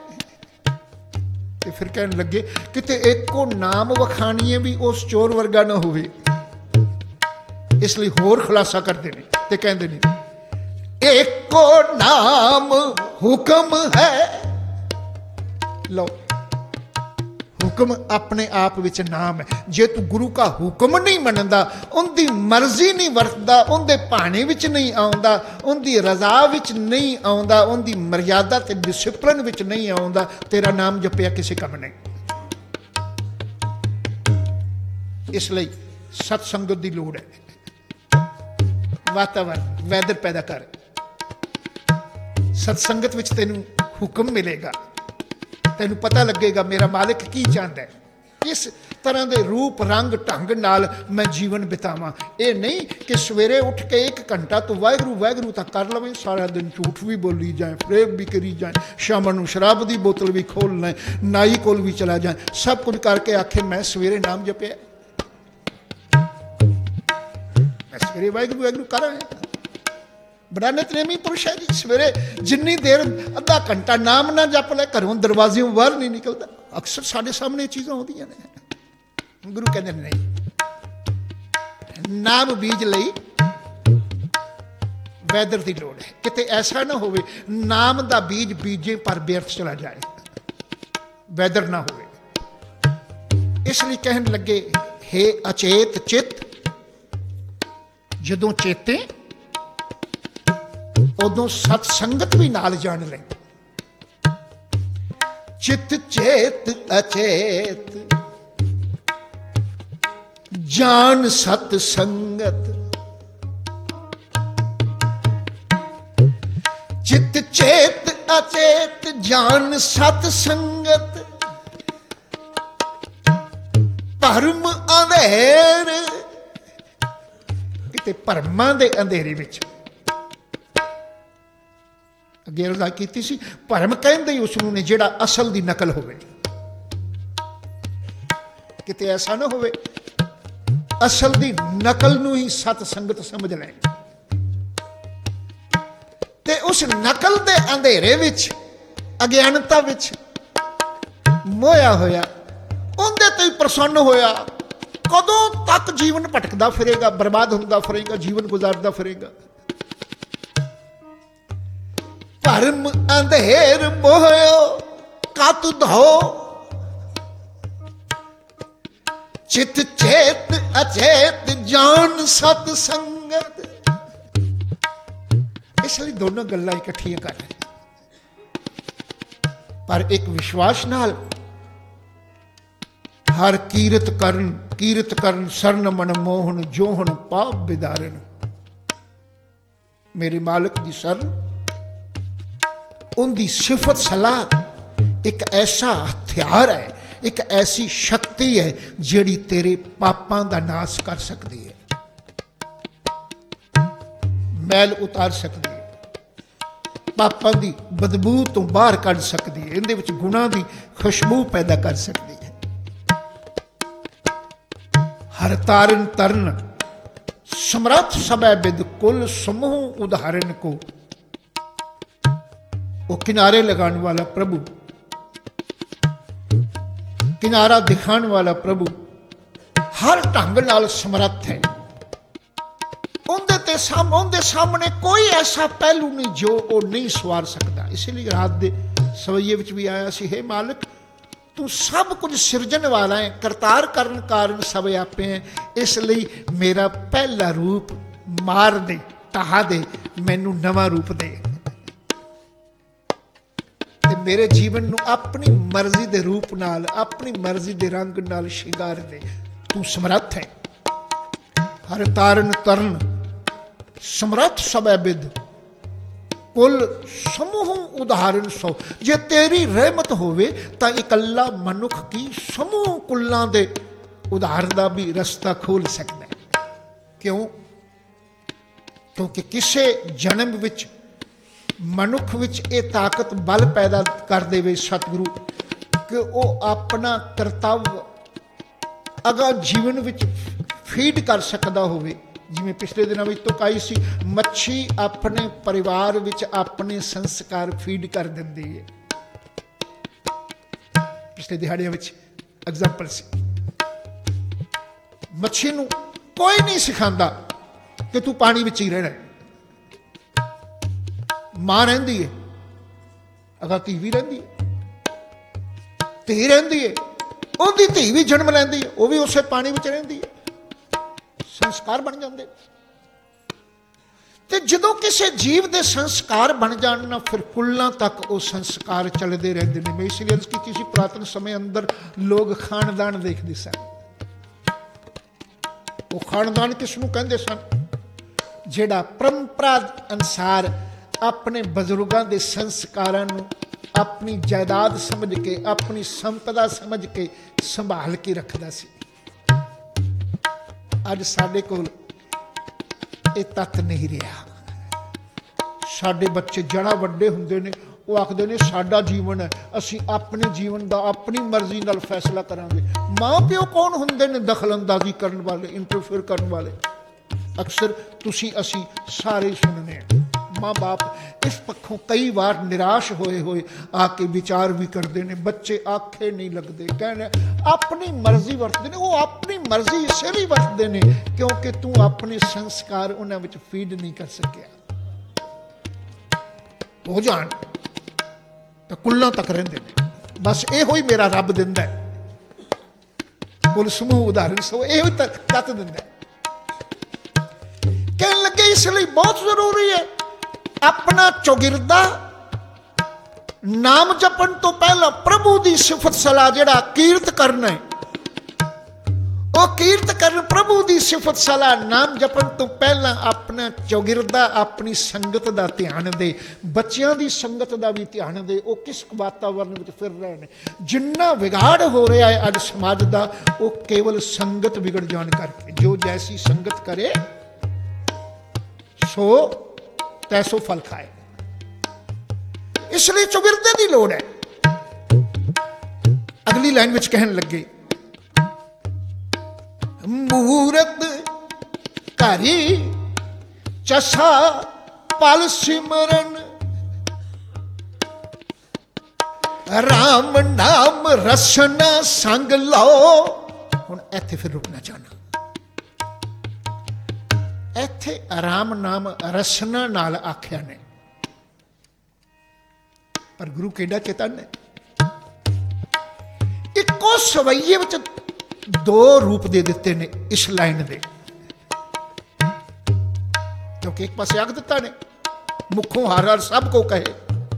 ਤੇ ਫਿਰ ਕਹਿਣ ਲੱਗੇ, ਕਿਤੇ ਏਕੋ ਨਾਮ ਵਖਾਣੀਏ ਵੀ ਉਸ ਚੋਰ ਵਰਗਾ ਨਾ ਹੋਵੇ। ਇਸ ਲਈ ਹੋਰ ਖੁਲਾਸਾ ਕਰਦੇ ਨੇ ਤੇ ਕਹਿੰਦੇ ਨੇ, ਏਕੋ ਨਾਮ ਹੁਕਮ ਹੈ। ਲਓ, हुक्म अपने आप विच नाम है। जे तू गुरु का हुक्म नहीं मनदा, उनकी मर्जी नहीं वरतदा, उनके भाने विच नहीं आउंदा, उनकी रजा विच नहीं आउंदा, उनकी मर्यादा ते डिसिपलिन विच नहीं आउंदा, तेरा नाम जपिया किसी काम नहीं। इसलिए सत्संगत की लोड़ है। वातावरण वैदर पैदा कर, सत्संगत विच तैनूं हुक्म मिलेगा, तैनूं पता लगेगा मेरा मालिक की चाहता है, किस तरह के रूप रंग ढंग नाल मैं जीवन बितावां। ये नहीं कि सवेरे उठ के 1 घंटा तो वाहगुरू वाहगुरू तक कर लवें, सारा दिन झूठ भी बोली जाए, फरेब भी करी जाए, शाम नूं शराब की बोतल भी खोल लें, नाई कोल भी चला जाए, सब कुछ करके आखे मैं सवेरे नाम जपिया, मैं सवेरे वाहगुरू वाहगुरू कर रहा। बड़ा नितनेमी पुरुष है जी, सवेरे जिन्नी देर अद्धा घंटा नाम ना जप ले, घरों दरवाजियों बाहर नहीं निकलता। अक्सर साढ़े सामने चीज़ां आउंदियां ने। गुरु कहते नहीं, नाम बीज लई वैदर की लोड़ है। किते ऐसा ना होवे नाम का बीज बीजे पर व्यर्थ चला जाए, वैदर ना होवे। इसलिए कहन लगे, हे अचेत चित, जदों चेते उदों सत्संगत भी नाल जान ले। चित चेत अचेत जान सत्संगत, चित चेत अचेत जान सत्संगत, भरम अंधेर, किते भरमां दे अंधेरे विच अगे अरदास की सी, भरम कहते उसनूं ने जिहड़ा असल की नकल होवे। किते ऐसा ना होवे असल की नकल नूं ही सतसंगत समझ लें, ते उस नकल के अंधेरे विच अज्ञानता विच मोया होया, उहदे ते प्रसन्न होया, कदों तक जीवन भटकदा फिरेगा, बर्बाद हुंदा फिरेगा, जीवन गुजारदा फिरेगा। भरम अंधेर मोहयो कत धो, चित चेत अचेत जान सतसंगत। इसलिए दोनों गल्लां इकट्ठियां कर रहे, पर एक विश्वास नाल हर कीरत करन सरन मन मोहन जोहन पाप बिदारन। मेरे मालिक की सरन, उनकी सिफत सलाह एक ऐसा हथियार है, एक ऐसी शक्ति है जिहड़ी तेरे पापां दा नाश कर सकती है, मैल उतार सकती है, पापां दी बदबू तो बाहर कढ सकती है, इहदे विच गुणां दी खुशबू पैदा कर सकती है। हर तारन तरन समर्थ सबै बिद कुल समूह उदाहरण को। वो किनारे लगाने वाला प्रभु, किनारा दिखाने वाला प्रभु हर ढंग नाल समर्थ है। उनके सामने कोई ऐसा पहलू नहीं जो वो नहीं सवार सकता। इसीलिए रात के सवैये विच भी आया सी, हे मालिक तू सब कुछ सिरजन वाला है, करतार करन कारण सब आपे हैं, इसलिए मेरा पहला रूप मार दे, तहा दे, मैनू नवा रूप दे, ते मेरे जीवन नू अपनी मर्जी दे रूप नाल, अपनी मर्जी दे रंग नाल शिंगार दे। तू समर्थ है। हर तारन तरन समर्थ सबै बिद कुल समूह उदाहरण सौ। जे तेरी रहमत होवे तां इकल्ला मनुख की समूह कुल्लां दे उदाहरण दा भी रस्ता खोल सकदा है। क्यों? क्योंकि किसे जन्म विच मनुख विच ये ताकत बल पैदा कर देवे सतगुरु कि वह अपना करतव्य अगर जीवन विच फीड कर सकता होवे। जिवें पिछले दिनों में तो आई सी, मच्छी अपने परिवार विच अपने संस्कार फीड कर देंदी है। पिछले दिहाड़ियों विच एग्जाम्पल सी, मच्छी नूं कोई नहीं सिखांदा कि तू पानी विच ही रहना है। मां रहिंदी है, अगर धी भी रहिंदी है, धी रहिंदी है, ਉਹਦੀ ਧੀ ਵੀ ਜਨਮ ਲੈਂਦੀ ਹੈ, ਉਹ ਵੀ ਉਸੇ ਪਾਣੀ ਵਿੱਚ ਰਹਿੰਦੀ ਹੈ, ਸੰਸਕਾਰ ਬਣ ਜਾਂਦੇ। ਤੇ ਜਦੋਂ ਕਿਸੇ ਜੀਵ ਦੇ ਸੰਸਕਾਰ ਬਣ ਜਾਣ ਨਾ, ਫਿਰ ਕੁੱਲਾਂ ਤੱਕ ਉਹ ਸੰਸਕਾਰ ਚੱਲਦੇ ਰਹਿੰਦੇ ਨੇ। ਮੈਂ ਇਸ ਲਈ ਅਰਜ਼ ਕੀਤੀ ਸੀ, ਪੁਰਾਤਨ ਸਮੇਂ ਅੰਦਰ ਲੋਕ ਖਾਨਦਾਨ ਦੇਖਦੇ ਸਨ। ਉਹ ਖਾਨਦਾਨ ਕਿਸ ਨੂੰ ਕਹਿੰਦੇ ਸਨ? ਜਿਹੜਾ ਪਰੰਪਰਾ ਅਨੁਸਾਰ ਆਪਣੇ ਬਜ਼ੁਰਗਾਂ ਦੇ ਸੰਸਕਾਰਾਂ ਨੂੰ ਆਪਣੀ ਜਾਇਦਾਦ ਸਮਝ ਕੇ, ਆਪਣੀ ਸੰਪਦਾ ਸਮਝ ਕੇ ਸੰਭਾਲ ਕੇ ਰੱਖਦਾ ਸੀ। ਅੱਜ ਸਾਡੇ ਕੋਲ ਇਹ ਤੱਤ ਨਹੀਂ ਰਿਹਾ। ਸਾਡੇ ਬੱਚੇ ਜੜਾ ਵੱਡੇ ਹੁੰਦੇ ਨੇ, ਉਹ ਆਖਦੇ ਨੇ ਸਾਡਾ ਜੀਵਨ ਹੈ, ਅਸੀਂ ਆਪਣੇ ਜੀਵਨ ਦਾ ਆਪਣੀ ਮਰਜ਼ੀ ਨਾਲ ਫੈਸਲਾ ਕਰਾਂਗੇ। ਮਾਂ ਪਿਓ ਕੌਣ ਹੁੰਦੇ ਨੇ ਦਖਲਅੰਦਾਜ਼ੀ ਕਰਨ ਵਾਲੇ, ਇੰਟਰਫੇਅਰ ਕਰਨ ਵਾਲੇ? ਅਕਸਰ ਤੁਸੀਂ ਅਸੀਂ ਸਾਰੇ ਸੁਣਨੇ ਆ। ਮਾਂ ਬਾਪ ਇਸ ਪੱਖੋਂ ਕਈ ਵਾਰ ਨਿਰਾਸ਼ ਹੋਏ ਆ ਕੇ ਵਿਚਾਰ ਵੀ ਕਰਦੇ ਨੇ। ਬੱਚੇ ਆਖੇ ਨਹੀਂ ਲੱਗਦੇ, ਕਹਿੰਦੇ ਆਪਣੀ ਮਰਜ਼ੀ ਵਰਤਦੇ ਨੇ। ਉਹ ਆਪਣੀ ਮਰਜ਼ੀ ਇਸੇ ਲਈ ਵਰਤਦੇ ਨੇ ਕਿਉਂਕਿ ਤੂੰ ਆਪਣੇ ਸੰਸਕਾਰ ਉਹਨਾਂ ਵਿੱਚ ਫੀਡ ਨਹੀਂ ਕਰ ਸਕਿਆ। ਹੋ ਜਾਣ ਤਾਂ ਕੁੱਲਾਂ ਤੱਕ ਰਹਿੰਦੇ ਨੇ। ਬਸ ਇਹੋ ਹੀ ਮੇਰਾ ਰੱਬ ਦਿੰਦਾ ਹੈ। ਕੁੱਲ ਸਮੂਹ ਉਦਾਹਰਨ ਸੋ ਇਹੋ ਹੀ ਤੱਤ ਦਿੰਦਾ ਹੈ। ਕਹਿਣ ਲੱਗੇ ਇਸ ਲਈ ਬਹੁਤ ਜ਼ਰੂਰੀ ਹੈ ਆਪਣਾ ਚੌਗਿਰਦਾ ਨਾਮ ਜਪਣ ਤੋਂ ਪਹਿਲਾਂ ਪ੍ਰਭੂ ਦੀ ਸਿਫਤ ਸਲਾਹ, ਜਿਹੜਾ ਕੀਰਤ ਕਰਨਾ ਹੈ, ਉਹ ਕੀਰਤ ਕਰਨ। ਪ੍ਰਭੂ ਦੀ ਸਿਫਤ ਸਲਾਹ ਨਾਮ ਜਪਣ ਤੋਂ ਪਹਿਲਾਂ ਆਪਣਾ ਚੌਗਿਰਦਾ, ਆਪਣੀ ਸੰਗਤ ਦਾ ਧਿਆਨ ਦੇ, ਬੱਚਿਆਂ ਦੀ ਸੰਗਤ ਦਾ ਵੀ ਧਿਆਨ ਦੇ। ਉਹ ਕਿਸ ਵਾਤਾਵਰਨ ਵਿੱਚ ਫਿਰ ਰਹੇ ਨੇ। ਜਿੰਨਾ ਵਿਗਾੜ ਹੋ ਰਿਹਾ ਹੈ ਅੱਜ ਸਮਾਜ ਦਾ, ਉਹ ਕੇਵਲ ਸੰਗਤ ਵਿਗੜ ਜਾਣ ਕਰਕੇ। ਜੋ ਜੈਸੀ ਸੰਗਤ ਕਰੇ ਸੋ ਤੈਸੋ ਫਲ ਖਾਏ। ਇਸ ਲਈ ਚੌਗਿਰਦੇ ਦੀ ਲੋੜ ਹੈ। ਅਗਲੀ ਲਾਈਨ ਵਿੱਚ ਕਹਿਣ ਲੱਗੇ, ਮੂਰਤ ਘਰੀ ਚਸਾ ਪਲ ਸਿਮਰਨ, ਰਾਮ ਨਾਮ ਰਸਨਾ ਸੰਗ ਲਓ। ਹੁਣ ਇੱਥੇ ਫਿਰ ਰੁਕਣਾ ਚਾਹਨਾ। ਇੱਥੇ ਆਰਾਮ ਨਾਮ ਰਸਨਾ ਨਾਲ ਆਖਿਆ ਨੇ, ਪਰ ਗੁਰੂ ਕਿਹੜਾ ਚੇਤਨ ਹੈ। ਇੱਕੋ ਸਵਈਏ ਵਿੱਚ ਦੋ ਰੂਪ ਦੇ ਦਿੱਤੇ ਨੇ ਇਸ ਲਾਈਨ ਦੇ, ਕਿਉਂਕਿ ਇੱਕ ਪਾਸੇ ਆਖ ਦਿੱਤਾ ਨੇ ਮੁਖੋਂ ਹਰ ਹਰ ਸਭ ਕੋ ਕਹੇ,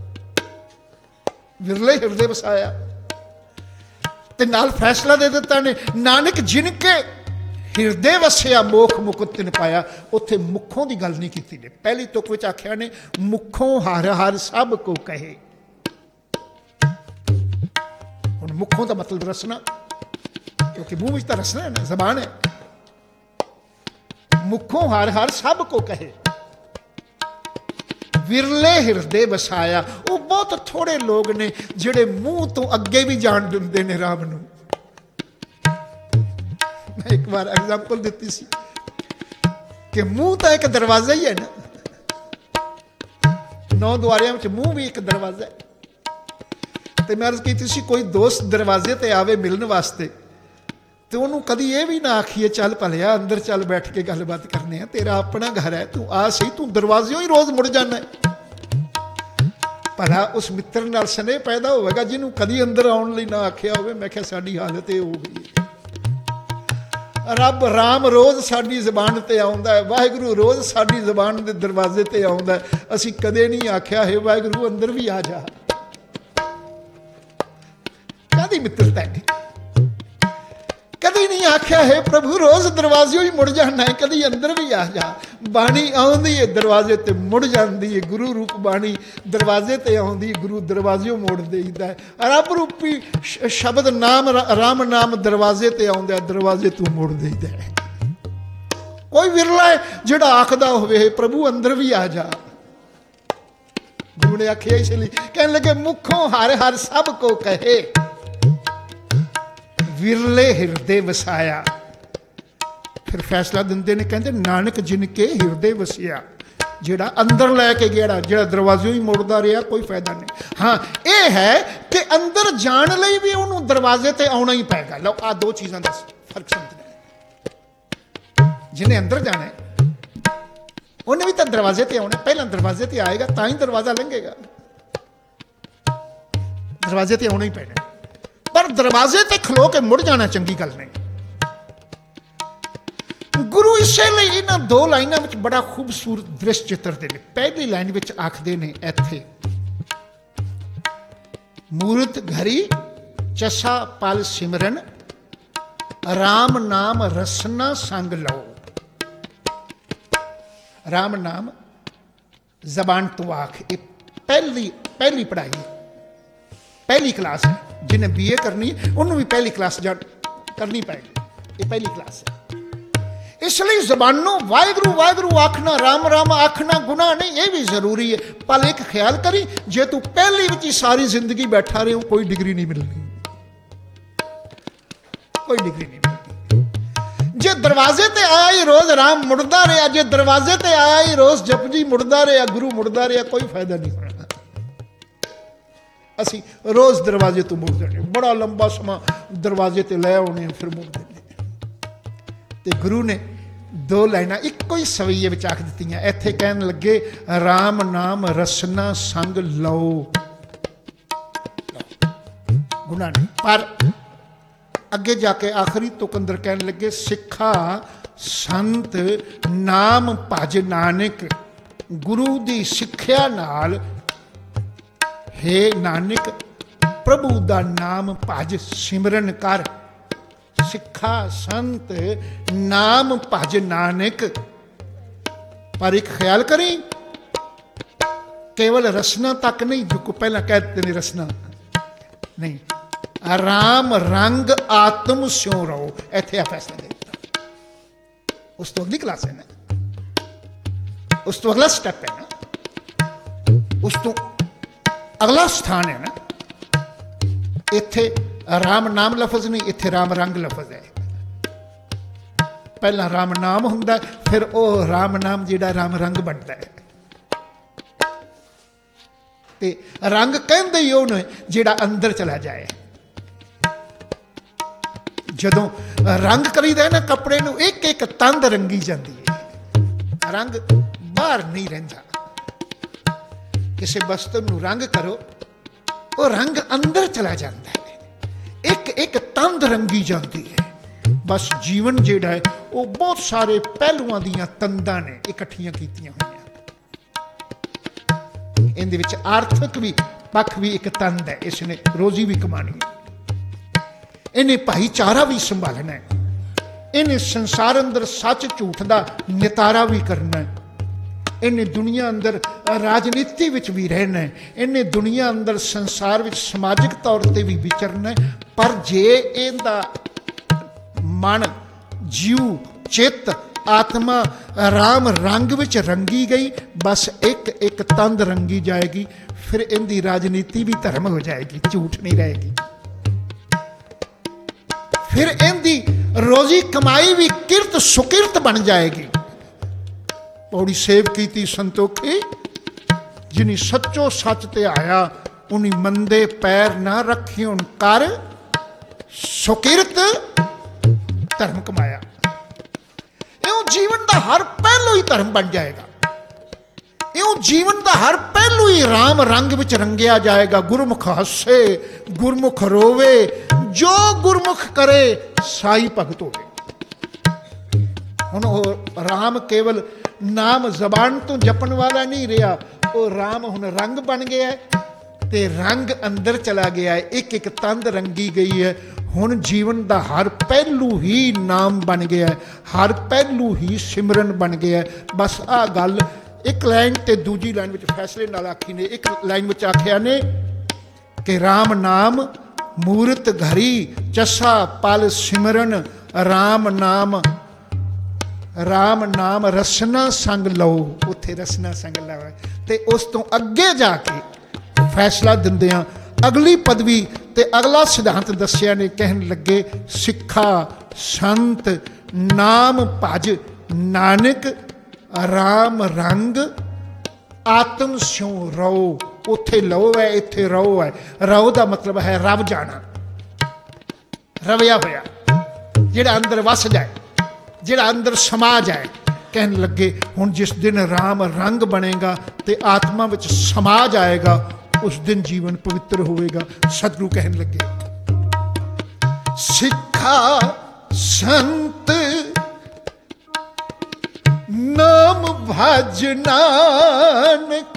ਵਿਰਲੇ ਹਿਰਦੇ ਵਸਾਇਆ, ਤੇ ਨਾਲ ਫੈਸਲਾ ਦੇ ਦਿੱਤਾ ਨੇ ਨਾਨਕ ਜਿਨ ਕੇ ਹਿਰਦੇ ਵਸਿਆ ਮੋਖ ਮੁਕਤ ਤਿਨ ਪਾਇਆ। ਉੱਥੇ ਮੁੱਖੋਂ ਦੀ ਗੱਲ ਨਹੀਂ ਕੀਤੀ ਨੇ। ਪਹਿਲੀ ਤੁਕ ਵਿੱਚ ਆਖਿਆ ਨੇ ਮੁੱਖੋਂ ਹਰ ਹਰ ਸਭ ਕੋ ਕਹੇ। ਹੁਣ ਮੁੱਖੋਂ ਦਾ ਮਤਲਬ ਰਸਨਾ, ਕਿਉਂਕਿ ਮੂੰਹ ਵਿੱਚ ਤਾਂ ਰਸਨਾ ਹੈ ਨਾ, ਜ਼ਬਾਨ ਹੈ। ਮੁੱਖੋਂ ਹਰ ਹਰ ਸਭ ਕੋ ਕਹੇ, ਵਿਰਲੇ ਹਿਰਦੇ ਵਸਾਇਆ। ਉਹ ਬਹੁਤ ਥੋੜੇ ਲੋਕ ਨੇ ਜਿਹੜੇ ਮੂੰਹ ਤੋਂ ਅੱਗੇ ਵੀ ਜਾਣ ਦਿੰਦੇ ਨੇ ਰਾਮ ਨੂੰ। ਮੈਂ ਇੱਕ ਵਾਰ ਐਗਜ਼ਾਮਪਲ ਦਿੱਤੀ ਸੀ ਕਿ ਮੂੰਹ ਤਾਂ ਇੱਕ ਦਰਵਾਜ਼ਾ ਹੀ ਹੈ ਨਾ, 9 ਦੁਆਰਿਆਂ ਵਿੱਚ ਮੂੰਹ ਵੀ ਇੱਕ ਦਰਵਾਜ਼ਾ ਹੈ। ਤੇ ਮੈਂ ਅਰਜ਼ ਕੀਤੀ ਸੀ ਕੋਈ ਦੋਸਤ ਦਰਵਾਜ਼ੇ ਤੇ ਆਵੇ ਮਿਲਣ ਵਾਸਤੇ, ਤੇ ਉਹਨੂੰ ਕਦੀ ਇਹ ਵੀ ਨਾ ਆਖੀਏ ਚੱਲ ਭਲਿਆ ਅੰਦਰ ਚੱਲ ਬੈਠ ਕੇ ਗੱਲਬਾਤ ਕਰਨੇ ਆ, ਤੇਰਾ ਆਪਣਾ ਘਰ ਹੈ, ਤੂੰ ਆ ਸਹੀ, ਤੂੰ ਦਰਵਾਜ਼ਿਓਂ ਹੀ ਰੋਜ਼ ਮੁੜ ਜਾਣਾ। ਭਲਾ ਉਸ ਮਿੱਤਰ ਨਾਲ ਸਨੇਹ ਪੈਦਾ ਹੋਵੇਗਾ ਜਿਹਨੂੰ ਕਦੀ ਅੰਦਰ ਆਉਣ ਲਈ ਨਾ ਆਖਿਆ ਹੋਵੇ। ਮੈਂ ਕਿਹਾ ਸਾਡੀ ਹਾਲਤ ਇਹ ਹੋ ਗਈ। ਰੱਬ ਰਾਮ ਰੋਜ਼ ਸਾਡੀ ਜ਼ਬਾਨ ਤੇ ਆਉਂਦਾ ਹੈ, ਵਾਹਿਗੁਰੂ ਰੋਜ਼ ਸਾਡੀ ਜ਼ਬਾਨ ਦੇ ਦਰਵਾਜ਼ੇ ਤੇ ਆਉਂਦਾ ਹੈ। ਅਸੀਂ ਕਦੇ ਨਹੀਂ ਆਖਿਆ ਹੈ ਵਾਹਿਗੁਰੂ ਅੰਦਰ ਵੀ ਆ ਜਾ। ਕਾਹਦੀ ਮਿੱਤਰਤਾ ਹੈ? ਕਦੀ ਨਹੀਂ ਆਖਿਆ ਹੈ ਪ੍ਰਭੂ ਰੋਜ਼ ਦਰਵਾਜ਼ਿਓਂ ਹੀ ਮੁੜ ਜਾਣਾ ਹੈ, ਕਦੀ ਅੰਦਰ ਵੀ ਆ ਜਾ। ਬਾਣੀ ਆਉਂਦੀ ਹੈ ਦਰਵਾਜ਼ੇ ਤੇ ਮੁੜ ਜਾਂਦੀ ਹੈ। ਗੁਰੂ ਰੂਪ ਬਾਣੀ ਦਰਵਾਜ਼ੇ ਤੇ ਆਉਂਦੀ, ਗੁਰੂ ਦਰਵਾਜ਼ਿਓਂ ਮੋੜ ਦੇਈਦਾ ਹੈ। ਰੱਬ ਰੂਪੀ ਸ਼ਬਦ ਨਾਮ ਰਾਮ ਨਾਮ ਦਰਵਾਜ਼ੇ ਤੇ ਆਉਂਦਾ, ਦਰਵਾਜ਼ੇ ਤੋਂ ਮੋੜ ਦੇਈਦਾ ਹੈ। ਕੋਈ ਵਿਰਲਾ ਹੈ ਜਿਹੜਾ ਆਖਦਾ ਹੋਵੇ ਪ੍ਰਭੂ ਅੰਦਰ ਵੀ ਆ ਜਾ। ਗੁਰੂ ਨੇ ਆਖਿਆ ਇਸ ਲਈ, ਕਹਿਣ ਲੱਗੇ ਮੁਖੋਂ ਹਰ ਹਰ ਸਭ ਕੋ ਕਹੇ, ਵਿਰਲੇ ਹਿਰਦੇ ਵਸਾਇਆ। ਫਿਰ ਫੈਸਲਾ ਦਿੰਦੇ ਨੇ, ਕਹਿੰਦੇ ਨਾਨਕ ਜਿਨ ਕੇ ਹਿਰਦੇ ਵਸਿਆ। ਜਿਹੜਾ ਅੰਦਰ ਲੈ ਕੇ ਗਿਆ, ਜਿਹੜਾ ਦਰਵਾਜ਼ਿਓਂ ਹੀ ਮੁੜਦਾ ਰਿਹਾ, ਕੋਈ ਫਾਇਦਾ ਨਹੀਂ। ਹਾਂ ਇਹ ਹੈ ਕਿ ਅੰਦਰ ਜਾਣ ਲਈ ਵੀ ਉਹਨੂੰ ਦਰਵਾਜ਼ੇ ਤੇ ਆਉਣਾ ਹੀ ਪਏਗਾ। ਲਓ ਆਹ ਦੋ ਚੀਜ਼ਾਂ ਦਾ ਫਰਕ ਸਮਝਣਾ। ਜਿਹਨੇ ਅੰਦਰ ਜਾਣਾ ਉਹਨੇ ਵੀ ਤਾਂ ਦਰਵਾਜ਼ੇ ਤੇ ਆਉਣਾ। ਪਹਿਲਾਂ ਦਰਵਾਜ਼ੇ ਤੇ ਆਏਗਾ ਤਾਂ ਹੀ ਦਰਵਾਜ਼ਾ ਲੰਘੇਗਾ। ਦਰਵਾਜ਼ੇ ਤੇ ਆਉਣਾ ਹੀ ਪੈਣਾ। पर दरवाजे ते खलो के मुड़ जाना चंगी गल नहीं। गुरु इसे लिए इन्हां दो लाइनां विच बड़ा खूबसूरत दृश्य चित्रदे ने। पहली लाइन विच आखदे ने इत्थे मूरत घरी चसा पल सिमरन राम नाम रसना संग लो। राम नाम जबान तो आख, ये पहली पढ़ाई पहली क्लास है। जिन्हें BA करनी उन्होंने भी पहली क्लास करनी पड़ेगी, ये पहली क्लास है। इसलिए जबानों वाहगुरू वाहगुरू आखना, राम राम आखना गुनाह नहीं, ये भी जरूरी है। पर एक ख्याल करी, जे तू पहली विच सारी जिंदगी बैठा रहे हो कोई डिग्री नहीं मिलनी, कोई डिग्री नहीं मिलती। जे दरवाजे ते आया ही रोज राम मुड़दा रहा, जे दरवाजे ते आया ही रोज जपजी मुड़दा रहा, गुरु मुड़दा रहा, कोई फायदा नहीं होना। असी रोज दरवाजे तो मुड़ जाने, बड़ा लंबा समा दरवाजे ते लै आने फिर मुड़ देने। ते गुरु ने दो लाइना इको ही सवैये विच आख दित्तियां। इत्थे कहन लगे राम नाम रसना संग लो, गुनाह नहीं। पर अगे जाके आखिरी तुक अंदर कहन लगे सिखा संत नाम भज नानक। गुरु दी सिक्ख्या नाल हे नानक प्रभु दा नाम भज सिमरन कर। सिखा संत नाम भज नानक। पर एक ख्याल करी, केवल रसना तक नहीं, जो को पहला कहते नहीं रसना नहीं, राम रंग आत्म स्यों रहो। इत्थे फैसला दे दिता। उस तो अगली क्लास है ना, उस तो अगला स्टेप है ना, उस तो अगला स्थान है ना। इत्थे राम नाम लफज नहीं, इत्थे राम रंग लफज है। पहला राम नाम हुंदा, फिर वह राम नाम जिहड़ा राम रंग बनता है। ते रंग कहंदे ही उहनूं जिहड़ा अंदर चला जाए। जदों रंग करीदा है ना कपड़े नूं, एक एक तंद रंगी जाती है, रंग बाहर नहीं रहिंदा। किसी वस्तु नूं रंग करो, वो रंग अंदर चला जाता है, एक एक तंद रंगी जाती है। बस जीवन जिहड़ा है वो बहुत सारे पहलुआं दीयां तंदां ने इकट्ठियां कीतियां होईयां। इहदे विच आर्थिक भी पक्ष भी एक तंद है, इसने रोजी भी कमानी है, इन्हें भाईचारा भी संभालना है, इन्हें संसार अंदर सच झूठ का नितारा भी करना है, इन्हें दुनिया अंदर राजनीति विच भी रहना है, इन्हें दुनिया अंदर संसार विच समाजिक तौर पर भी विचरना है। पर जे इहदा मन जीव चित्त आत्मा राम रंग विच रंगी गई, बस एक एक तंद रंगी जाएगी, फिर इनकी राजनीति भी धर्म हो जाएगी, झूठ नहीं रहेगी। फिर इनकी रोजी कमाई भी किरत सुकिरत बन जाएगी। पौड़ी सेव कीती संतोखी, जिनी सच्चो सच ते आया, उन्हीं मंदे पैर ना रखियों कर सुकिरत धर्म कमाया। इउं जीवन का हर पहलू ही धर्म बन जाएगा, इउं जीवन का हर पहलू ही राम रंग विच रंगिया जाएगा। गुरमुख हसे गुरमुख रोवे, जो गुरमुख करे साई भगत होवे। हुण राम केवल नाम जबान तो जपन वाला नहीं रहा, वो राम हुण रंग बन गया है, ते रंग अंदर चला गया है, एक एक तंद रंगी गई है। हुण जीवन का हर पहलू ही नाम बन गया है, हर पहलू ही सिमरन बन गया है। बस आ गल एक लाइन ते दूजी लाइन में फैसले नाल आखी ने। एक लाइन में आख्या ने कि राम नाम मूरत घरी चसा पल सिमरन राम नाम रसना संग लो। उत्थे रसना संग लो, ते उस तो अगे जाके फैसला दिंदियां अगली पदवी ते अगला सिद्धांत दसिया ने। कहन लगे सिखा संत नाम भज नानक राम रंग आत्म स्यों रहो। उत्थे लो है, इत्थे रहो है। रहो का मतलब है रव जाना, रवया होया, जिहड़ा अंदर वस जाए, जिहड़ा अंदर समा जाए। कहन लगे हुण जिस दिन राम रंग बनेगा ते आत्मा विच समा जाएगा, उस दिन जीवन पवित्र होएगा। सतगुरु कहन लगे सिखा संत नाम भज नानक,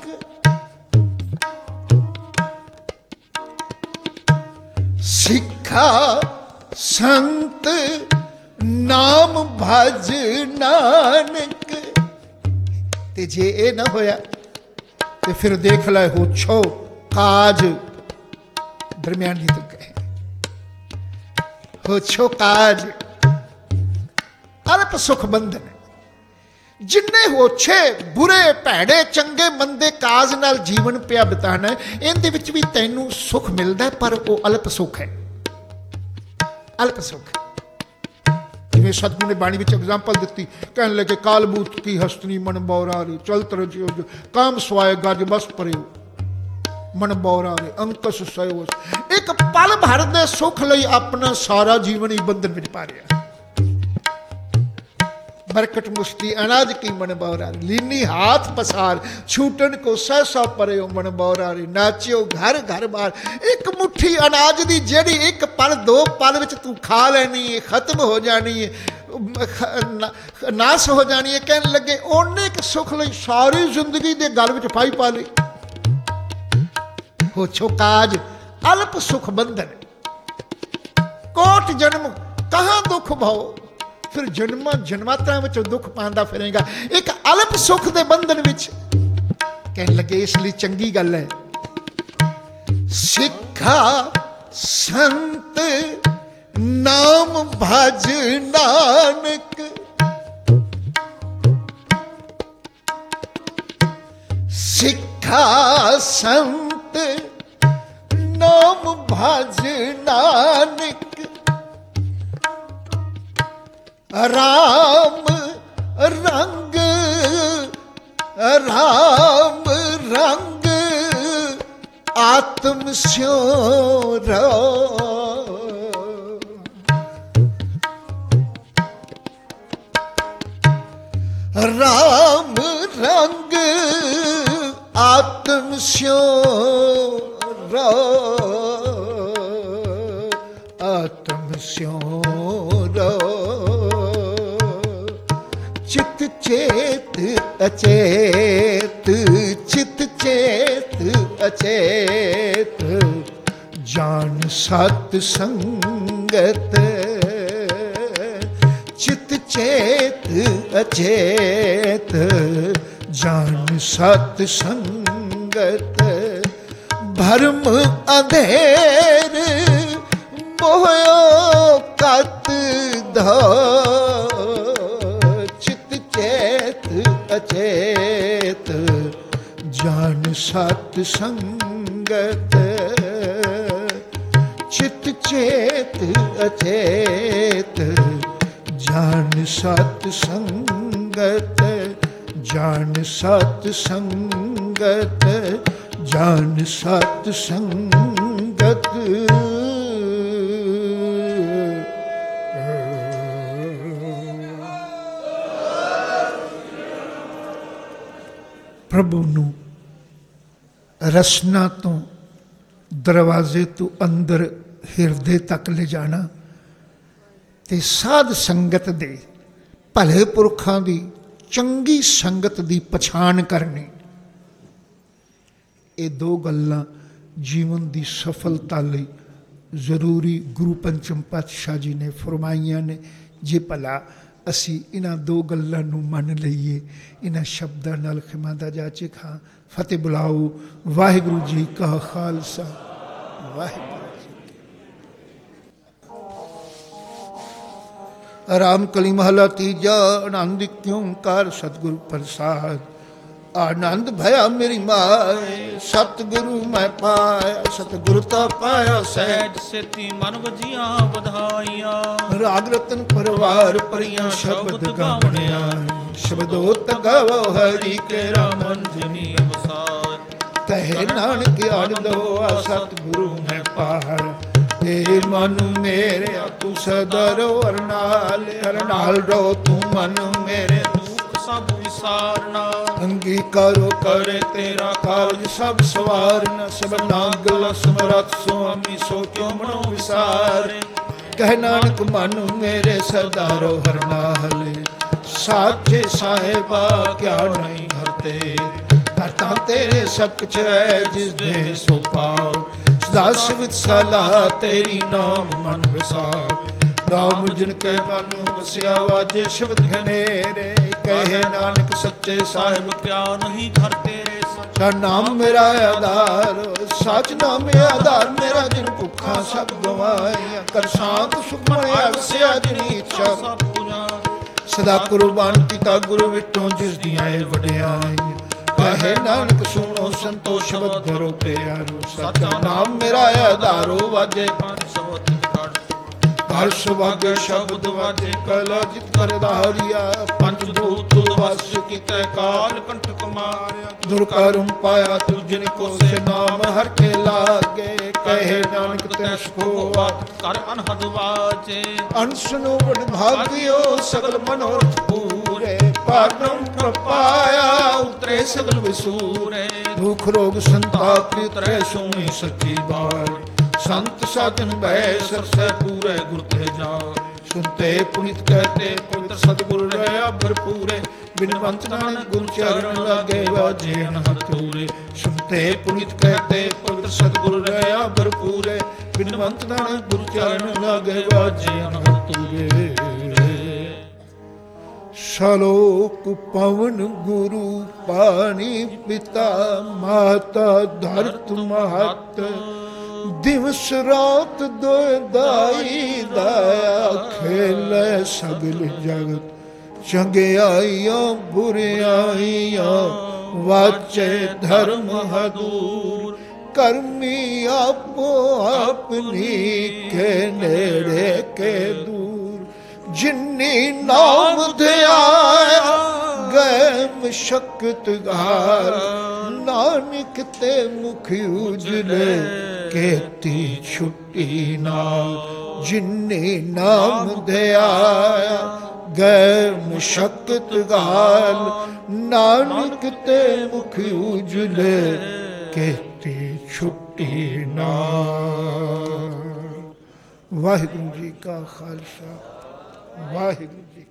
सिखा संत नाम भज नानक। ते जे ये ना होया ते फिर देख लै होछो काज, दरम्यान की तुक है, होछो काज अल्प सुख बंधन। जिन्ने होछे बुरे भैड़े चंगे मंदे काज नाल जीवन पिया बिताना, इहदे विच भी तैनू सुख मिलदा है, पर वो अल्प सुख है, अल्प सुख है। जिवें सतगुरु ने बाणी विच एग्जाम्पल दिती, कहन लगे कालबूत की हस्तनी मन बौरा रे, चलत रजियो काम स्वाए गज बस परियो मन बौरा रे, अंकस सयो। एक पल भर दे सुख लई अपना सारा जीवन ही बंधन विच पा रहा। बरकट मुश्ती अनाज की मन बौरा रे, लीनी हाथ पसार छूटन को सहसा परे मन बौरा रे, नाचियो घर घर बार। एक मुट्ठी अनाज दी जेड़ी एक पल दो पल विच तू खा लेनी है, खत्म हो जानी है, नाश हो जानी है। कहने लगे ओने के सुख लई सारी जिंदगी दे गल विच पाई पा ली। होछो काज अल्प सुख बंधन, कोट जन्म कहाँ दुख भाओ, फिर जन्म जन्मांतरां विच दुख पांदा फिरेगा, एक अल्प सुख दे बंधन विच। कहने लगे इसलिए चंगी गल है, सिखा संत नाम भज नानक, सिखा संत नाम भज नानक। राम रंग राम रंग आत्म स्यो राम रंग आत्म स्यो आत्म स्यो चित चेत अचेत, चित चेत अचेत जान सत संगत, चित चेत अचेत जान सत संगत। भरम अंधेर मोयो कत धो, अचेत जान सत संगत, चित चेत अचेत जान सत संगत, जान सत संगत, जान सत संगत। प्रभु नू रसना तो दरवाजे तो अंदर हिरदे तक ले जाना, ते साध संगत दे भले पुरखां दी चंगी संगत दी पछाण करनी। ये दो गल्लां जीवन दी सफलता लई जरूरी गुरु पंचम पातशाह जी ने फरमाइयां ने। जे भला असी इन्हां दो गल्लां नूं मन लईए, इन्हां शब्दां नाल खिमा दा जाचे खां। फतेह बुलाओ। वाहिगुरू जी का खालसा, वाहिगुरू जी राम कली महला तीजा। आनंद क्यों कार सतगुरु प्रसाद, आनंद भया मेरी माए सतगुरु मैं पाया, सतगुरु ता पाया सहज सेती मन वजिया बधाइया। राग रतन परवार परियां शब्द गावणिया, शब्दो तगावो हरि केरा मन जिनी अवसार। तहे नानक आन दो सतगुरु मैं पार। हे मन मेरे तू सदा रो हरनाल, हरनाल रो तू मन मेरे दुख सब विसारना। अंगीकारो करे तेरा काज सब सवारना, सब नागल समरथ स्वामी सो क्यों मनो विसार। ਕਹਿ ਨਾਨਕ ਮਨ ਮੇਰੇ ਸਰਦਾਰੋ ਹਰਨਾਲੇ, ਸਾਚੇ ਸਾਹਿਬਾ ਕਿਆ ਨਹੀਂ ਹਰਤੇ, ਹਰਤਾ ਤੇਰੇ ਸਭ ਕੁਛ ਹੈ ਜਿਸ ਦੇ ਸੋ ਪਾਓ, ਸਦਾ ਸਿਵਤ ਸਲਾ ਤੇਰੀ ਨਾਮ ਮਨ ਵਸਾਓ, ਨਾਮ ਜਿਨ ਕੇ ਮਨ ਵਸਿਆ ਵਾਜੇ ਸ਼ਬਦ ਘਨੇਰੇ, ਕਹੇ ਨਾਨਕ ਸੱਚੇ ਸਾਹਿਬ ਕਿਆ ਨਹੀਂ ਘਰ ਤੇਰੇ ਸੱਚ, ਸਾ ਨਾਮ ਮੇਰਾ ਆਧਾਰ, ਸਚ ਨਾਮ ਆਧਾਰ ਮੇਰਾ, ਜਿਨ ਭੁੱਖਾਂ ਸਭ ਗਵਾਈਆਂ, ਕਰ ਸ਼ਾਂਤ ਸੁਖਮਨ ਵਸਿਆ ਜਿਨੀ ਇੱਛਾ, ਸਭ ਪੂਜਾ ਸਦਾ ਕੁਰਬਾਨ ਕੀਤਾ ਗੁਰੂ ਵਿਟੋਂ ਜਿਸ ਦੀਆਂ ਇਹ ਵਡਿਆਈਆਂ, ਕਹੇ ਨਾਨਕ ਸੁਣੋ ਸੰਤੋਖ ਸ਼ਬਦ ਧਰੋ ਪਿਆਰੋ, ਸਚਾ ਨਾਮ ਮੇਰਾ ਆਧਾਰੋ ਵਾਜੇ ਪੰਜ ਸਬਦ ਘੜ, ਹਰ ਸੁਭਾਗੇ ਸ਼ਬਦ ਵਾਜੇ ਕਲਾ ਜਿਤ ਕਰਦਾਰੀਆ, ਪੰਜ ਭੂਤ ਵਸ ਕੀਤੇ ਕਾਲ ਕੰਠਕ ਮਾਰਿਆ, ਦੁਰ ਕਰਮ ਪਾਇਆ ਤੂ ਜਿਨ ਕੋ ਸੇ ਨਾਮ ਹਰ ਕੇ ਲਾਗੇ, ਕਹੇ ਨਾਨਕ ਤੈ ਸੁਖੋ ਆਪ ਕਰ ਅਨਹਦ ਵਾਜੇ, ਅੰਸ਼ ਨੂੰ ਵਡ ਭਾਗਿਓ ਸਗਲ ਮਨੋਰਥ ਪੂਰੇ, ਪਰਮ ਪ੍ਰਪਾਇਆ ਉਤਰੇ ਸਗਲ ਵਿਸੂਰੇ, ਦੁਖ ਰੋਗ ਸੰਤਾਪ ਉਤਰੇ ਸੋਈ ਸੱਚੀ ਬਾਤ, ਸੰਤ ਸਾਧਨ ਬੈ ਸਰਸੈ ਪੂਰੇ ਗੁਰ ਤੇ ਜਾ, ਸੁਨਤੇ ਪੁਨੀਤ ਕਹਤੇ ਪਵਿੱਤਰ ਸਤਿਗੁਰ ਰਹਿਆ ਭਰਪੂਰੇ, ਬਿਨਵੰਤ ਨਾਨਕ ਗੁਰ ਚਰਨ ਲਾਗੇ ਵਾਜੇ ਅਨਹਦ ਤੂਰੇ, ਸੁਨਤੇ ਪੁਨੀਤ ਕਹਤੇ ਪਵਿੱਤਰ ਸਤਿਗੁਰ ਰਹਿਆ ਭਰਪੂਰੇ, ਬਿਨਵੰਤ ਨਾਨਕ ਗੁਰ ਚਰਨ ਲਾਗੇ ਵਾਜੇ ਅਨਹਦ ਤੂਰੇ। ਸ਼ਲੋਕ ਪਵਨ ਗੁਰੂ ਪਾਣੀ ਪਿਤਾ ਮਾਤਾ ਧਰਤ ਮਹਤ, ਦਿਵਸ ਰਾਤ ਦੋਇ ਦਾਈ ਦਾਇਆ, ਖੇਲੇ ਸਗਲ ਜਗਤ ਚੰਗਿਆਈਆਂ ਬੁਰਿਆਈਆਂ, ਵਾਚੇ ਧਰਮ ਹਦੂਰ, ਕਰਮੀ ਆਪੋ ਆਪਨੀ ਕੇ ਨੇੜੇ ਕੇ ਦੂਰ, ਜਿਨੀ ਨਾਮ ਧਿਆਇਆ ਗਏ ਮਸ਼ਕਤ ਘਾਰ, ਨਾਨਕ ਤੇ ਮੁਖ ਉਜਲੇ ਕੇਤੀ ਛੁੱਟੀ ਨਾਲ, ਜਿਨੇ ਨਾਮ ਧਿਆਇਆ ਗਏ ਮਸ਼ਕਤ ਘਾਲ, ਨਾਨਕ ਤੇ ਮੁਖ ਉਜਲੇ ਕੇਤੀ ਛੁੱਟੀ ਨਾਲ। ਵਾਹਿਗੁਰੂ ਜੀ ਕਾ ਖਾਲਸਾ, ਵਾਹਿਗੁਰੂ ਜੀ